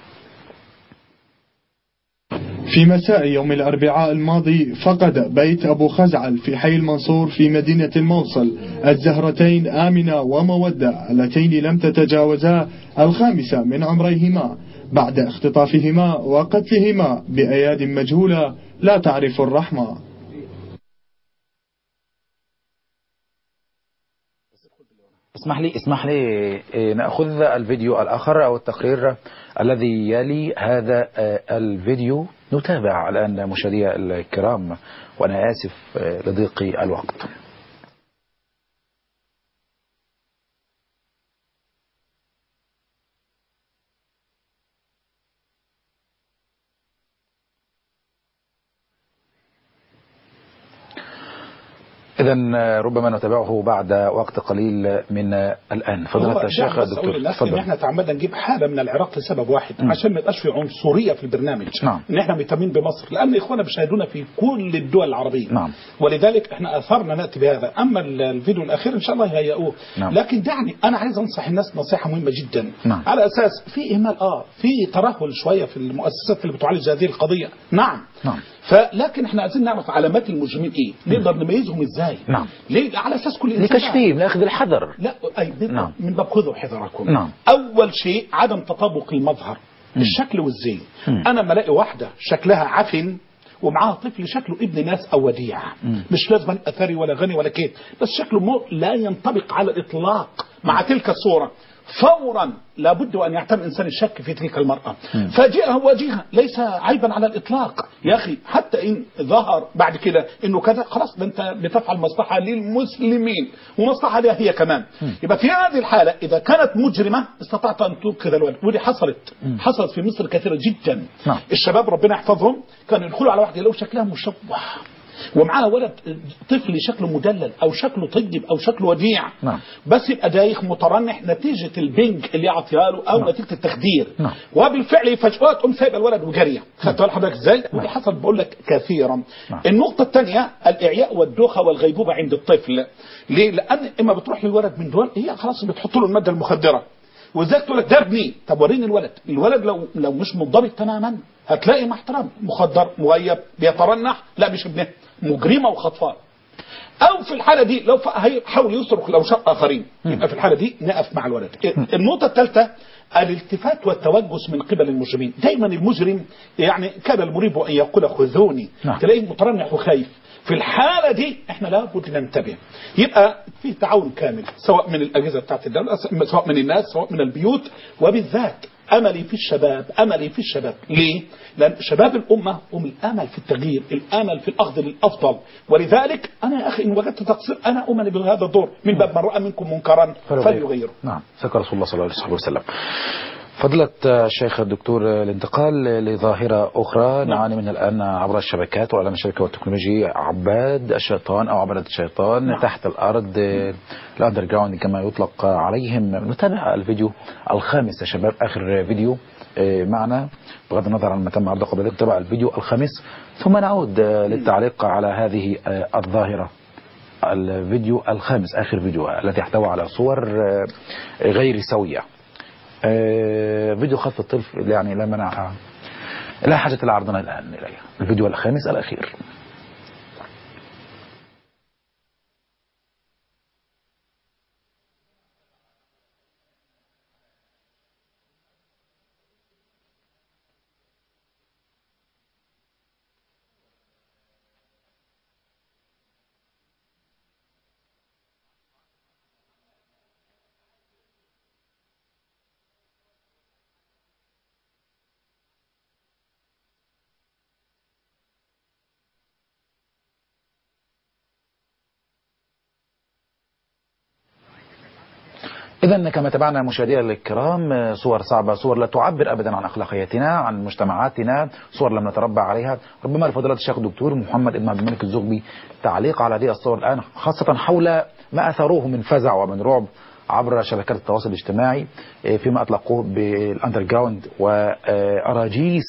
في مساء يوم الأربعاء الماضي فقد بيت أبو خزعل في حي المنصور في مدينة الموصل الزهرتين آمنة ومودة اللتين لم تتجاوزا الخامسة من عمريهما بعد اختطافهما وقتلهما بأياد مجهولة لا تعرف الرحمة. اسمح لي اسمح لي نأخذ الفيديو الآخر أو التقرير الذي يلي هذا الفيديو. نتابع الآن مشاهدي الكرام، وأنا آسف لضيق الوقت. إذن ربما نتابعه بعد وقت قليل من الآن. فضيلة الشيخ الدكتور، تفضل. احنا تعمدنا نجيب حالة من العراق لسبب واحد، م. عشان ما يبقاش في عنصرية في البرنامج. نعم. ان احنا مهتمين بمصر، لأن إخوانا بيشاهدونا في كل الدول العربية. نعم. ولذلك احنا أثرنا نأتي بهذا. أما الفيديو الأخير إن شاء الله يهيئوه. نعم. لكن دعني أنا عايز أنصح الناس نصيحة مهمة جدا. نعم. على أساس في إهمال آه في ترهل شوية في المؤسسات اللي بتعالج هذه القضية. نعم. نعم. فلكن احنا عايزين نعرف علامات المجرمين ايه، نقدر نميزهم ازاي. نعم. ليه؟ على اساس كل انسان لكشفهم، لاخذ الحذر. لا اي نعم. من باب خذوا حذركم. نعم. اول شيء عدم تطابق المظهر، م. الشكل والزين. م. انا ما الاقي واحده شكلها عفن ومعاها طفل شكله ابن ناس او وديع، م. مش لازم اثري ولا غني ولا كيد، بس شكله مو لا ينطبق على الاطلاق مع تلك الصوره، فورا لابد أن يعتمد الإنسان الشك في تلك المرأة. فاجئها وجهها ليس عيبا على الإطلاق يا أخي، حتى إن ظهر بعد كده إنه كذا خلاص ده أنت بتفعل مصلحة للمسلمين ومصلحة لها هي كمان. يبقى في هذه الحالة إذا كانت مجرمة استطعت أن تنقذ الولد، ودي حصلت حصلت في مصر كثيرة جدا. الشباب ربنا يحفظهم كانوا يدخلوا على واحدة لو شكلها مشوه ومعاها ولد طفل شكله مدلل او شكله طيب او شكله وديع، نعم. بس يبقى دايخ مترنح نتيجه البنج اللي يعطيها له او نعم. نتيجه التخدير، نعم. وبالفعل فجأة تقوم سايبه الولد وجاريه. خدت بالك حضرتك ازاي؟ ودي حصل بقول لك كثيرا. نعم. النقطه الثانيه الاعياء والدوخه والغيبوبه عند الطفل. ليه؟ لان اما بتروح للولد من دول هي خلاص بتحط له الماده المخدره، وازاي تقول لك ده ابني، طب وريني الولد. الولد لو لو مش منضبط تماما هتلاقي مع احترام مخدر مغيب بيترنح، لا مش ابنه، مجرمه وخطفان. او في الحاله دي لو حاول يصرخ لو شاف اخرين يبقى في الحاله دي نقف مع الولد. النقطه الثالثه الالتفات والتوجس من قبل المجرمين. دايما المجرم يعني كان المريب ان يقول خذوني، تلاقيه مترنح وخايف. في الحالة دي احنا لابد ننتبه، يبقى في تعاون كامل سواء من الأجهزة بتاعت الدولة سواء من الناس سواء من البيوت، وبالذات أملي في الشباب أملي في الشباب. ليه؟ لأن شباب الأمة هم الأمل في التغيير، الأمل في الأخذ للأفضل، ولذلك أنا يا أخي إن وجدت تقصير أنا أملي بهذا الدور من باب من رأى منكم منكرا فليغيره. نعم، ذكر رسول الله صلى الله عليه وسلم. فضلة الشيخ الدكتور، الانتقال لظاهرة أخرى نعاني منها الآن عبر الشبكات وعلى الشبكة والتكنولوجيا، عباد الشيطان أو عبادة الشيطان نعم. تحت الأرض، الأندر جراوند كما يطلق عليهم. نتابع الفيديو الخامس يا شباب، آخر فيديو معنا بغض النظر عن ما تم عرضه قبل. نتابع الفيديو الخامس ثم نعود للتعليق على هذه الظاهرة. الفيديو الخامس آخر فيديو الذي احتوى على صور غير سوية. آه فيديو خطف الطفل يعني لا منع لا حاجة لعرضنا الآن إليه. الفيديو الخامس الأخير. إذا كما تابعنا مشاهدينا الكرام صور صعبة، صور لا تعبر أبدا عن أخلاقياتنا، عن مجتمعاتنا، صور لم نتربى عليها. ربما لفضيلة الشيخ الدكتور محمد بن عبد الملك الزغبي تعليق على هذه الصور الآن، خاصة حول ما أثروه من فزع ومن رعب عبر شبكات التواصل الاجتماعي فيما أطلقوه بالأندرجراوند وأراجيس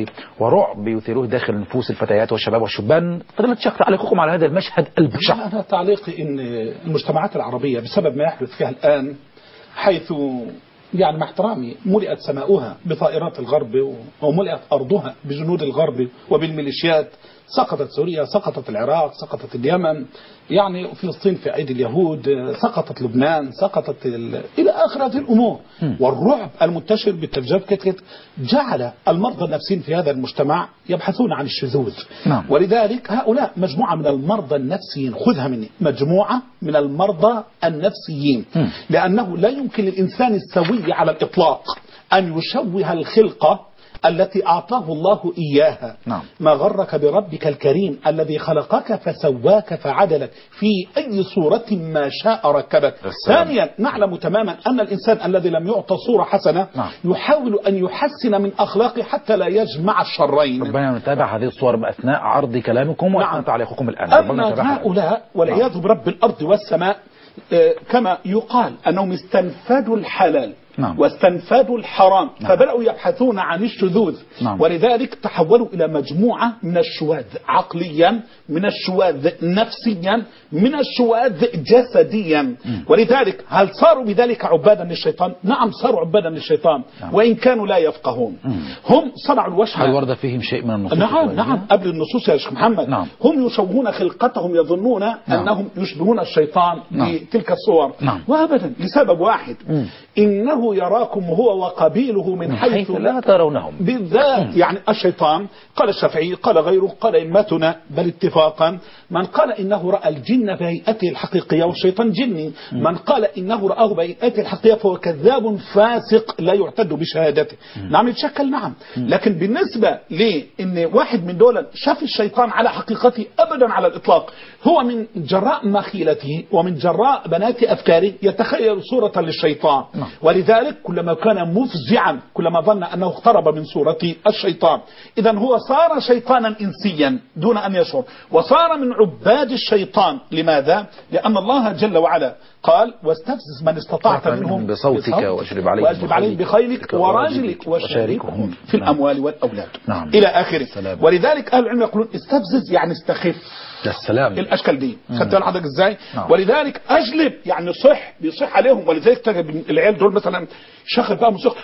ورعب يثيروه داخل نفوس الفتيات والشباب والشبان. فضيلة الشيخ تعليقكم على هذا المشهد البشع؟ أنا تعليقي إن المجتمعات العربية بسبب ما يحدث فيها الآن، حيث يعني مع احترامي ملئت سماؤها بطائرات الغرب وملئت أرضها بجنود الغرب وبالميليشيات، سقطت سوريا، سقطت العراق، سقطت اليمن، يعني فلسطين في أيدي اليهود، سقطت لبنان، سقطت ال... إلى آخر هذه الأمور. والرعب المنتشر بالتفجيرات كتكت جعل المرضى النفسيين في هذا المجتمع يبحثون عن الشذوذ. نعم. ولذلك هؤلاء مجموعة من المرضى النفسيين، خذها مني، مجموعة من المرضى النفسيين، م. لأنه لا يمكن للإنسان السوي على الإطلاق أن يشوه الخلقة التي أعطاه الله إياها. نعم. ما غرك بربك الكريم الذي خلقك فسواك فعدلك في أي صورة ما شاء ركبك. ثانيا نعلم تماما أن الإنسان الذي لم يعطى صورة حسنة نعم. يحاول أن يحسن من أخلاقه حتى لا يجمع الشرين. ربنا نتابع هذه الصور أثناء عرض كلامكم وأثناء نعم. تعليقكم الآن. أما هؤلاء والعياذ نعم. برب الأرض والسماء كما يقال أنهم استنفدوا الحلال نعم. واستنفدوا الحرام نعم. فبدأوا يبحثون عن الشذوذ نعم. ولذلك تحولوا إلى مجموعة من الشواذ عقليا، من الشواذ نفسيا، من الشواذ جسديا. م. ولذلك هل صاروا بذلك عبادا للشيطان؟ نعم صاروا عبادا للشيطان. نعم. وإن كانوا لا يفقهون. م. هم صنعوا الوشم. هل ورد فيهم شيء من النصوص؟ نعم نعم قبل النصوص يا شيخ محمد. نعم. هم يشوهون خلقتهم، يظنون نعم. أنهم يشبهون الشيطان نعم. بتلك الصور. نعم. وأبدا لسبب واحد، م. إنه يراكم هو وقبيله من, من حيث, حيث لا ترونهم بالذات. يعني الشيطان قال الشافعي، قال غيره، قال إمتنا بل اتفاقا، من قال إنه رأى الجن بهيئته الحقيقية والشيطان جني، م. من قال إنه رآه بهيئته الحقيقية فهو كذاب فاسق لا يعتد بشهادته. م. نعم يتشكل نعم، م. لكن بالنسبة لإن واحد من دول شاف الشيطان على حقيقته أبدا على الإطلاق، هو من جراء مخيلته ومن جراء بنات أفكاره يتخيل صورة للشيطان. م. ولذلك كلما كان مفزعا كلما ظن أنه اقترب من صورة الشيطان. إذا هو صار شيطانا إنسيا دون أن يشعر، وصار من عباد الشيطان. لماذا؟ لأن الله جل وعلا قال واستفزز من استطعت منهم بصوتك واجلب عليهم, وأجلب عليهم بخيلك وراجلك وشاركهم في الأموال والأولاد. نعم. إلى آخره. ولذلك أهل العلم يقولون استفزز يعني استخف. السلام. الاشكال دي خدت بالك حضرتك ازاي؟ نعم. ولذلك اجلب يعني صح بيصح عليهم. ولذلك تجد العيال دول مثلا شخص بقى موسيقى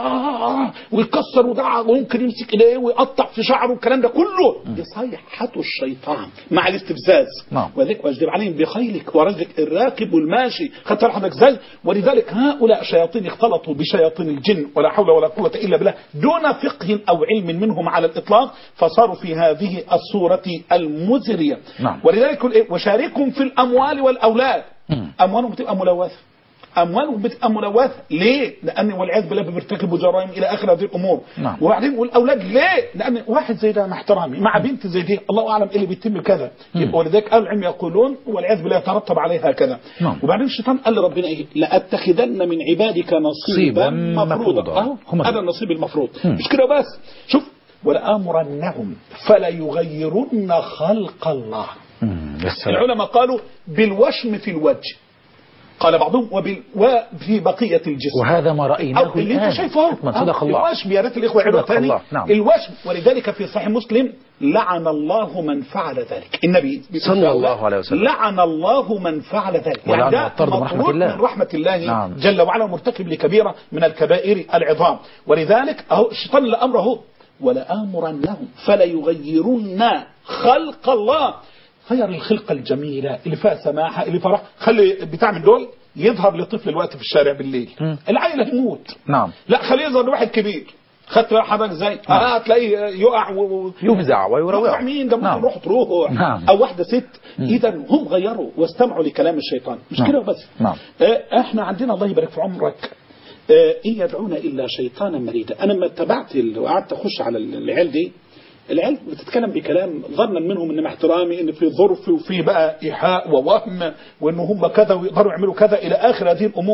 ويكسر ودع ويمكن يمسك ايديه ويقطع في شعره والكلام ده كله يصيحة الشيطان مع الاستفزاز. نعم. ولذلك واجلب عليهم بخيلك ورجلك الراكب والماشي. خدت بالك حضرتك ازاي؟ ولذلك هؤلاء شياطين اختلطوا بشياطين الجن ولا حول ولا قوة الا بالله دون فقه او علم منهم على الاطلاق، فصاروا في هذه الصورة المزرية. نعم. ولذلك وشاركهم في الأموال والأولاد. مم. أموالهم بتبقى ملوثة، أموالهم بتبقى ملوثة. ليه؟ لأن والعياذ بالله بيرتكبوا جرائم إلى آخر هذه الأمور. نعم. وبعدين والأولاد ليه؟ لأن واحد زي ده مع احترامي مع بنت زي دي الله أعلم إيه اللي بيتم كذا. ولذلك أهل العلم يقولون والعياذ بالله يترتب عليها كذا. نعم. وبعدين الشيطان قال لربنا إيه؟ لأتخذن من عبادك نصيبا مفروضا. هذا النصيب المفروض. مم. مش كده بس، شوف ولآمرنهم فلا يغيرن خلق الله. العلماء قالوا بالوشم في الوجه، قال بعضهم وبال... وفي بقية الجسم. وهذا ما رأيناه اللي انت شايفه صدق الله. الوشم يا ريت الاخوه يعيدوا ثاني. نعم. الوشم. ولذلك في صحيح مسلم لعن الله من فعل ذلك. النبي صلى الله عليه وسلم لعن الله من فعل ذلك. يعني ده مطرود من رحمة الله, من رحمة الله نعم. جل وعلا، مرتكب لكبيرة من الكبائر العظام. ولذلك اهو الشيطان لأمره ولآمرنهم فلا يغيرن خلق الله. غير الخلقة الجميلة اللي فيها سماحة اللي فرح. خلي بتاع من دول يظهر لطفل الوقت في الشارع بالليل م. العائلة تموت. نعم. لا خليه يظهر لواحد كبير. خدت حضرتك ازاي؟ نعم. اه هتلاقيه يقع و... يفزع ويروع. مين ده؟ ممكن نعم. روح تروح. نعم. او واحدة ست. اذا هم غيروا واستمعوا لكلام الشيطان. مش نعم. كده بس. نعم. اه احنا عندنا الله يبارك في عمرك اه إن يدعون إلا شيطانا مريدا. أنا لما اتبعت وقعدت أخش على العيال دي، العيال بتتكلم بكلام ظنا منهم ان مع احترامي ان في ظرف وفي بقى ايحاء ووهم وان هم كذا ويقدروا يعملوا كذا الى اخر هذه الامور.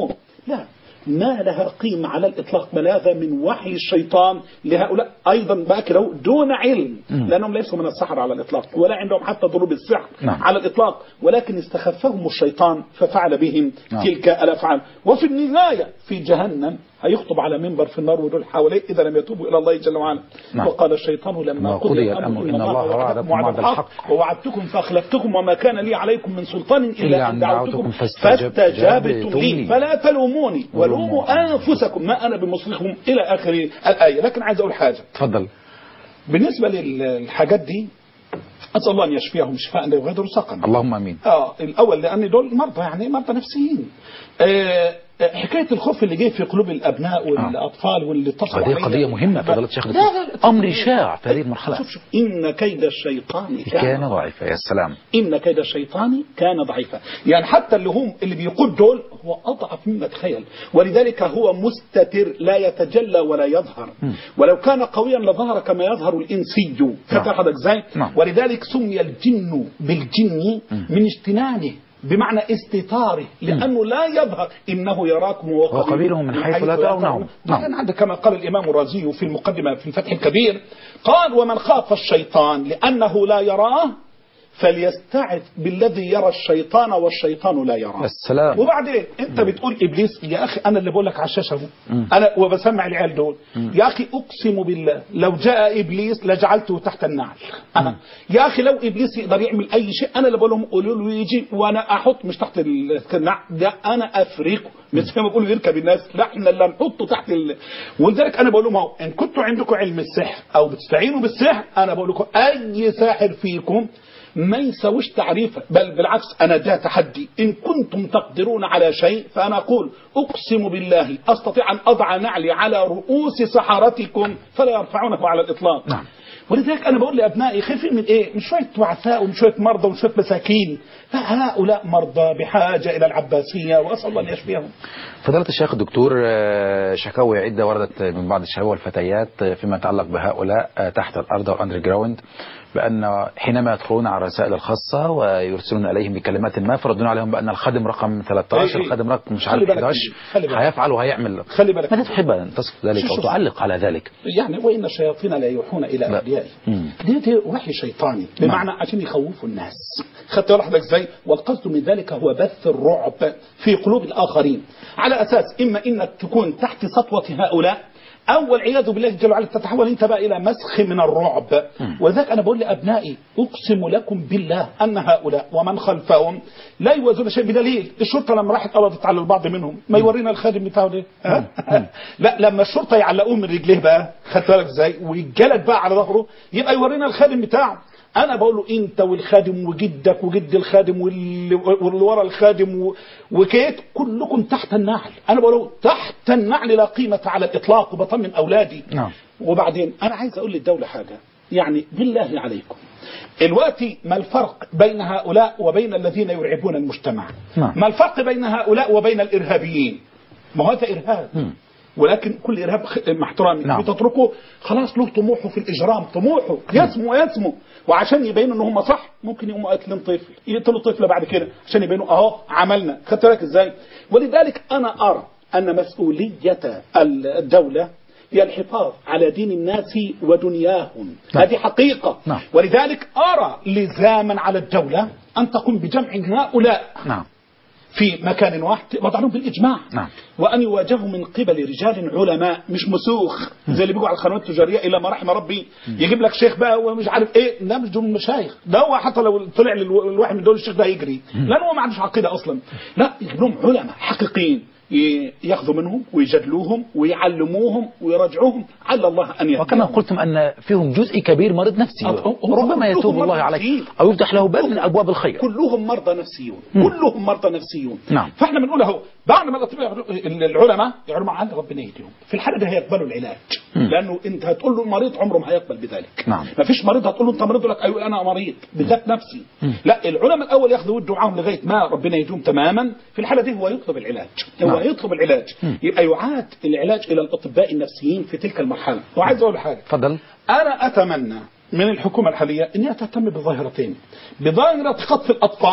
لا، ما لها قيمة على الإطلاق، بل هذا من وحي الشيطان لهؤلاء أيضا باكروا دون علم، لأنهم ليسوا من السحر على الإطلاق ولا عندهم حتى ضروب السحر نعم. على الإطلاق، ولكن استخفهم الشيطان ففعل بهم نعم. تلك الأفعال. وفي النهاية في جهنم هيخطب على منبر في النار ودول حواليه إذا لم يتوبوا إلى الله جل وعلا. نعم. وقال الشيطان لما قضي الأمر إن الله وعدكم وعد الحق ووعدتكم فأخلفتكم وما كان لي عليكم من سلطان إلا أن دعوتكم فاستجابتم لي فلا تلوموني ولوموا أنفسكم ما أنا بمصرخكم إلى آخر الآية. لكن عايز أقول حاجة. تفضل. بالنسبة للحاجات دي أسأل الله أن يشفيهم شفاء لا يغادر سقما. اللهم آمين. آه الأول لأن دول مرضى، يعني مرضى نفسيين. آه حكاية الخوف اللي جاي في قلوب الأبناء والأطفال واللي اتصلوا هذه قضية مهمة فضلت شيخ دكتور، أمر شائع في هذه المرحلة. شوف شوف إن كيد الشيطان كان, كان ضعيفا. يا سلام. إن كيد الشيطان كان ضعيفا، يعني حتى اللي هم اللي بيقود دول هو أضعف مما تخيل، ولذلك هو مستتر لا يتجلى ولا يظهر. م. ولو كان قويا لظهر كما يظهر الإنسي. فتحدك زي ولذلك سمي الجن بالجن من اجتنانه بمعنى استتاره، لأنه لا يظهر إنه يراكم وقبيلهم من حيث لا ترونهم. نعم. عندك كما قال الإمام الرازي في المقدمة في الفتح الكبير قال ومن خاف الشيطان لأنه لا يراه فليستعذ بالذي يرى الشيطان والشيطان لا يراه. السلام. وبعدين انت بتقول ابليس، يا اخي انا اللي بقول لك على الشاشه انا وبسمع العيال دول. مم. يا اخي اقسم بالله لو جاء ابليس لجعلته تحت النعل. انا يا اخي لو ابليس يقدر يعمل اي شيء انا اللي بقول لهم قولوا له يجي وانا احط مش تحت النعل ده انا افريقه مش زي ما بيقولوا يركب الناس، لا احنا اللي نحطه تحت ال... ولذلك انا بقول لهم اهو ان كنتوا عندكم علم السحر او بتستعينوا بالسحر انا بقول لكم اي ساحر فيكم ما يسويش تعريفه، بل بالعكس أنا ده تحدي. إن كنتم تقدرون على شيء فأنا أقول أقسم بالله أستطيع أن أضع نعلي على رؤوس سحرتكم فلا يرفعونه على الإطلاق. نعم. ولذلك أنا بقول لأبنائي خايفين من إيه؟ من شوية وعثاء ومن شوية مرضى ومن شوية مساكين، فهؤلاء مرضى بحاجة إلى العباسية وأسأل الله أن يشفيهم. فضيلة الشيخ الدكتور، شكاوي عدة وردت من بعض الشباب والفتيات فيما يتعلق بهؤلاء تحت الأرض والأندر جراوند، بأن حينما يدخلون على الرسائل الخاصة ويرسلون إليهم بكلمات ما فردون عليهم بأن الخادم رقم ثلاثة عشر الخادم رقم مش عارف إحدى عشر هيفعل وهيعمل. خلي بالك. ماذا تحب أن تصف ذلك أو تعلق على ذلك؟ يعني وإن الشياطين لا يوحون إلى أوليائهم. دي, دي وحي شيطاني بمعنى عشان يخوفوا الناس. خدت لحظتك ازاي؟ والقصد من ذلك هو بث الرعب في قلوب الآخرين على أساس إما إنك تكون تحت سطوة هؤلاء أو والعياذ بالله جل وعلا تتحول انت بقى إلى مسخ من الرعب. وذلك أنا بقول لأبنائي أقسم لكم بالله أن هؤلاء ومن خلفهم لا يوازون شيء بدليل. الشرطة لما راحت قبضت على البعض منهم ما يورينا الخادم بتاعه ده؟ لا لما الشرطة يعلقوه من رجليه بقى خدت بالك ازاي ويتجلد بقى على ظهره يبقى يورينا الخادم بتاعه. أنا بقول له أنت والخادم وجدك وجد الخادم واللي ورا الخادم وكيت كلكم تحت النعل. أنا بقول له تحت النعل لا قيمة على الإطلاق وبطمن أولادي. نعم. وبعدين أنا عايز أقول للدولة حاجة، يعني بالله عليكم الوقتي ما الفرق بين هؤلاء وبين الذين يرعبون المجتمع؟ نعم. ما الفرق بين هؤلاء وبين الإرهابيين؟ ما هذا إرهاب. م. ولكن كل إرهاب مع احترامي نعم. بتتركه خلاص له طموحه في الإجرام، طموحه يسمو يسمو وعشان يبينوا ان هم صح ممكن يقوموا قاتلين طفل يقتلوا طفل بعد كده عشان يبينوا اهو عملنا. خدت بالك ازاي؟ ولذلك انا ارى ان مسؤولية الدولة هي الحفاظ على دين الناس ودنياهم. نعم. هذه حقيقة. نعم. ولذلك ارى لزاما على الدولة ان تقوم بجمع هؤلاء نعم. في مكان واحد وضعهم بالإجماع. نعم. وأن يواجهوا من قبل رجال علماء مش مسوخ زي اللي بيجوا على القنوات التجارية إلى ما رحم ربي. م. يجيب لك شيخ بقى ومش عارف إيه، لا مش دول المشايخ، ده هو حتى لو طلع للواحد من دول الشيخ ده يجري لأنه هو ما عندوش عقيدة أصلا. لا يجيب لهم علماء حقيقيين ياخذوا منهم ويجادلوهم ويعلموهم ويرجعوهم على الله أن يهديهم. وكما قلتم أن فيهم جزء كبير مريض نفسي ربما يتوب الله عليه أو يفتح له باب من أبواب الخير. كلهم مرضى نفسيون. م. كلهم مرضى نفسيون. نعم. فاحنا بنقول اهو بعد ما العلماء يعلموا عن ربنا يهديهم في الحالة دي هيقبلوا العلاج. م. لأنه أنت هتقول له المريض عمره ما هيقبل بذلك. نعم. ما فيش مريض هتقول له أنت مريض لك أيوة أنا مريض بذات نفسي. م. لا العلماء الأول ياخذوا دعاهم لغاية ما ربنا يهديهم تماما. في الحالة دي هو يطلب العلاج. هو نعم. يطلب العلاج. يبقى يعاد العلاج إلى الأطباء النفسيين في تلك المرحلة. وعايز أقول حاجة. تفضل. أنا أتمنى من الحكومة الحالية أنها تهتم بظاهرتين، بظاهرة خطف الأطفال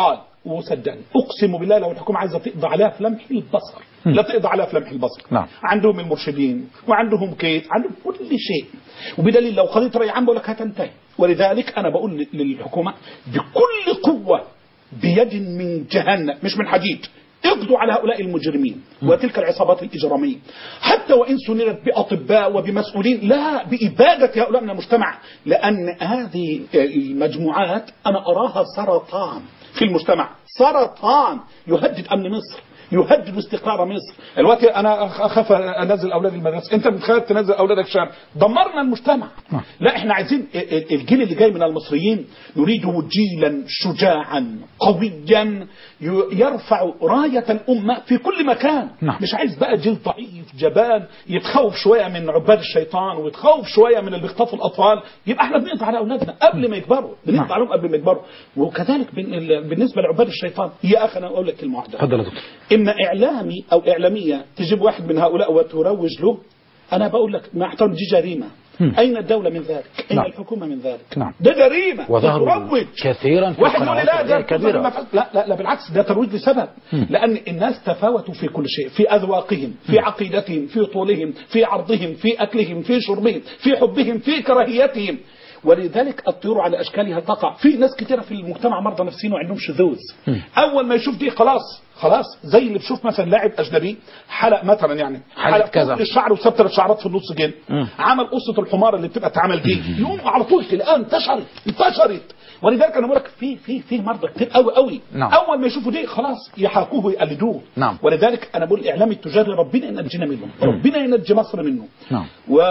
وصدقني اقسم بالله لو الحكومه عايزه تقضي عليها في لمح البصر لا تقضي عليها في لمح البصر. نعم. عندهم المرشدين وعندهم كيت، عندهم كل شيء، وبدليل لو قضيه راي عام بقول لك هتنتهي. ولذلك انا بقول للحكومه بكل قوه بيد من جهنم مش من حديد اقضوا على هؤلاء المجرمين وتلك العصابات الإجرامية، حتى وإن سنرت بأطباء وبمسؤولين، لا بإبادة هؤلاء من المجتمع، لأن هذه المجموعات أنا أراها سرطان في المجتمع، سرطان يهدد أمن مصر، يهدد استقرار مصر. الوقت انا اخاف انزل اولادي المدرسه، انت متخيل تنزل اولادك شارع، دمرنا المجتمع. لا احنا عايزين الجيل اللي جاي من المصريين نريده جيلا شجاعا قويا يرفع رايه الامه في كل مكان. نعم. مش عايز بقى جيل ضعيف جبان يتخوف شويه من عباد الشيطان ويتخوف شويه من اللي بيخطفوا الاطفال، يبقى احنا بنقضي على اولادنا قبل ما يكبروا، بنقضي عليهم قبل ما يكبروا. وكذلك بالنسبه لعباد الشيطان، يا اخي انا اقول لك كلمه واحده، اتفضل يا دكتور. إما إعلامي أو إعلامية تجيب واحد من هؤلاء وتروج له، أنا بقول لك ما احترم، دي جريمة. هم. أين الدولة من ذلك؟ أين نعم. الحكومة من ذلك؟ نعم. ده جريمة وظهروا كثيرا في واحد يقول لا ده كبيرة. لا لا لا بالعكس، ده ترويج لسبب. هم. لأن الناس تفاوتوا في كل شيء، في أذواقهم، في هم. عقيدتهم، في طولهم، في عرضهم، في أكلهم، في شربهم، في حبهم، في كراهيتهم. ولذلك الطيور على أشكالها تقع. في ناس كثيرة في المجتمع مرضى نفسيين وعندهم شذوذ، أول ما يشوف دي خلاص خلاص، زي اللي بشوف مثلا لاعب أجنبي حلق مثلا يعني حلق كذا الشعر وسبتر الشعرات في النص جن، عمل قصة الحمار اللي بتبقى تعمل دي، يوم على طول الآن انتشرت انتشرت. ولذلك انا بقول لك في في في مرضى كتير قوي قوي. نعم. اول ما يشوفوا دي خلاص يحاكوه ويقلدوه. نعم. ولذلك انا بقول الاعلام التجاري ربنا ينجينا منه، ربنا ينجي مصر منه. نعم.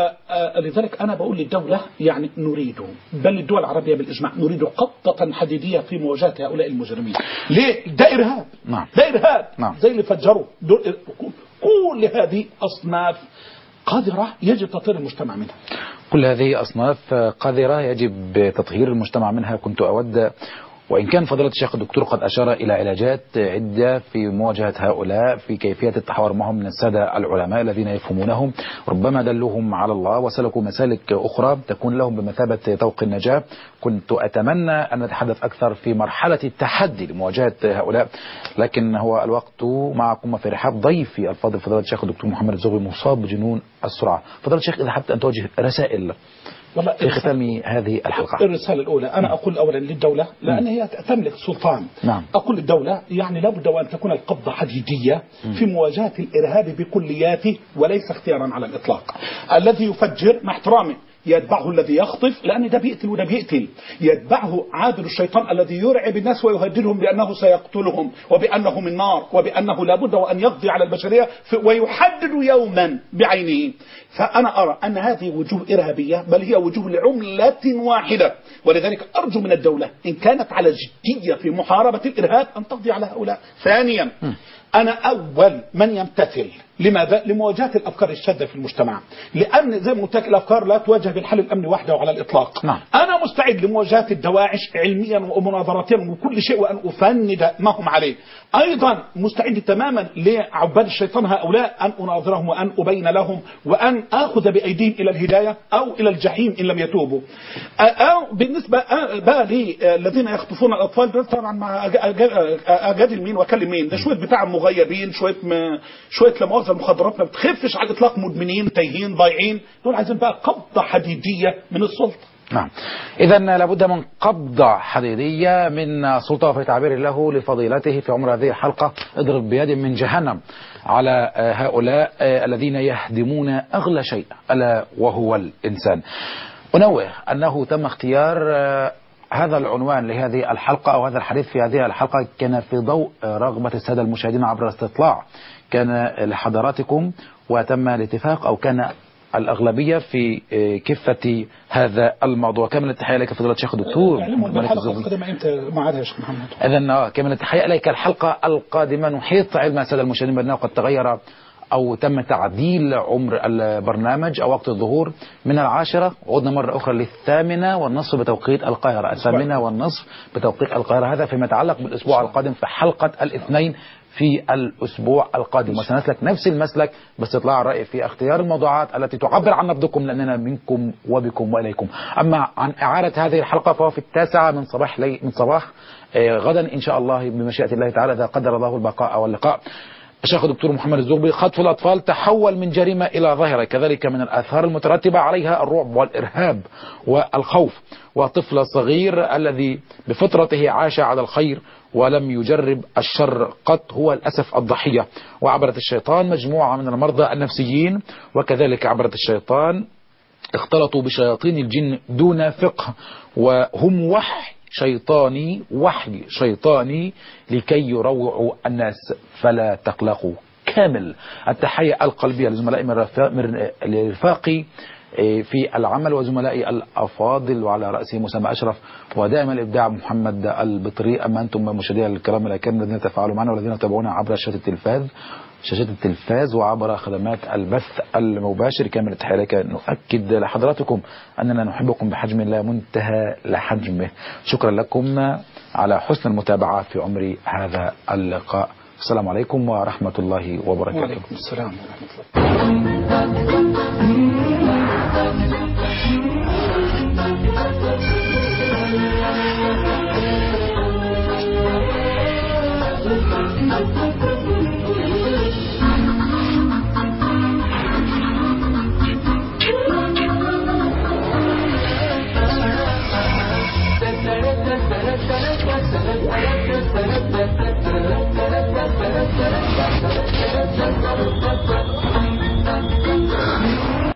ولذلك انا بقول للدوله يعني نريد، بل الدول العربيه بالاجماع، نريد قبضه حديديه في مواجهه هؤلاء المجرمين. ليه؟ ده ارهاب. نعم. ده ارهاب. نعم. زي اللي فجروا كل هذه اصناف قذرة يجب تطهير المجتمع منها. كل هذه أصناف قذرة يجب تطهير المجتمع منها. كنت أود، وإن كان فضيلة الشيخ الدكتور قد أشار إلى علاجات عدة في مواجهة هؤلاء، في كيفية التحاور معهم من السادة العلماء الذين يفهمونهم، ربما دلوهم على الله وسلكوا مسالك أخرى تكون لهم بمثابة طوق النجاة. كنت أتمنى أن نتحدث أكثر في مرحلة التحدي لمواجهة هؤلاء، لكن هو الوقت معكم في رحاب ضيفي الفاضل فضيلة الشيخ الدكتور محمد الزغبي، مصاب بجنون السرعة. فضيلة الشيخ، إذا حبت أن توجه رسائل في ختام هذه الحلقة. الرسالة الأولى أنا م. أقول أولا للدولة، لأن هي تملك سلطان. نعم. أقول للدولة يعني لابد وأن تكون القبضة حديدية م. في مواجهة الإرهاب بكلياته، وليس اختيارا على الإطلاق. الذي يفجر مع احترامه يتبعه الذي يخطف، لأن ده بيقتل وده بيقتل. يتبعه عابر الشيطان الذي يرعب الناس ويهددهم بأنه سيقتلهم وبأنه من نار وبأنه لابد وأن يقضي على البشرية ويحدد يوما بعينه. فأنا أرى أن هذه وجوه إرهابية، بل هي وجوه لعملة واحدة. ولذلك أرجو من الدولة إن كانت على جدية في محاربة الإرهاب أن تقضي على هؤلاء. ثانيا، أنا أول من يمتثل. لماذا؟ لمواجهة الأفكار الشاذة في المجتمع، لأن زي ما قلت لك الأفكار لا تواجه بالحل الأمني وحده وعلى الإطلاق. نعم. أنا مستعد لمواجهة الدواعش علميا ومناظراتيا وكل شيء، وأن أفند ما هم عليه. أيضا مستعد تماما لعباد الشيطان هؤلاء أن أناظرهم وأن أبين لهم وأن أخذ بأيديهم إلى الهداية أو إلى الجحيم إن لم يتوبوا. أو بالنسبة بقى للذين يخطفون الأطفال، طبعا مع أجادل مين وأكلم مين، ده شوية بتاع مغيبين، شوية م... شوية لمؤاخذة المخدرات ما بتخفش على الإطلاق، مدمنين تايهين ضايعين، دول عايزين بقى قبضة حديدية من السلطة. نعم. إذا لابد من قبضة حديدية من السلطة، في تعبير له لفضيلته في عمر هذه الحلقة، اضرب بيد من جهنم على هؤلاء الذين يهدمون أغلى شيء ألا وهو الإنسان. أنوه أنه تم اختيار هذا العنوان لهذه الحلقة أو هذا الحديث في هذه الحلقة كان في ضوء رغبة السادة المشاهدين عبر الاستطلاع، كان لحضراتكم وتم الاتفاق أو كان الأغلبية في كفة هذا الموضوع. كامل التحية إليك فضيلة الشيخ الدكتور. إذن كامل التحية إليك. الحلقة القادمة نحيط علم السادة المشاهدين بأنه قد تغير أو تم تعديل عمر البرنامج أو وقت الظهور من العاشرة، وعدنا مرة أخرى للثامنة والنصف بتوقيت القاهرة، الثامنة والنصف بتوقيت القاهرة. هذا فيما يتعلق بالأسبوع القادم في حلقة الاثنين في الأسبوع القادم، وسنسلك نفس المسلك باستطلاع الرأي في اختيار الموضوعات التي تعبر عن نبضكم، لأننا منكم وبكم وإليكم. أما عن إعادة هذه الحلقة فهو في التاسعة من صباح لي من صباح آه غدا إن شاء الله بمشيئة الله تعالى، إذا قدر الله البقاء واللقاء. الشيخ الدكتور محمد الزغبي: خطف الأطفال تحول من جريمة إلى ظاهرة، كذلك من الآثار المترتبة عليها الرعب والإرهاب والخوف. وطفل صغير الذي بفطرته عاش على الخير ولم يجرب الشر قط هو للأسف الضحية. وعبرة الشيطان مجموعة من المرضى النفسيين، وكذلك عبرة الشيطان اختلطوا بشياطين الجن دون فقه، وهم وحي شيطاني وحي شيطاني لكي يروعوا الناس، فلا تقلقوا. كامل التحية القلبية لزملائي من رفاقي في العمل وزملائي الأفاضل، وعلى رأسهم أسامة أشرف، ودائما الإبداع محمد البطري. أما أنتم مشاهدينا الكرام الأكارم الذين تفاعلوا معنا والذين تابعونا عبر شاشة التلفاز شاشة التلفاز وعبر خدمات البث المباشر، كامل التحية لك. نؤكد لحضراتكم أننا نحبكم بحجم لا منتهى لحجمه. شكرا لكم على حسن المتابعة في عمر هذا اللقاء. السلام عليكم ورحمة الله وبركاته. السلام ورحمة الله.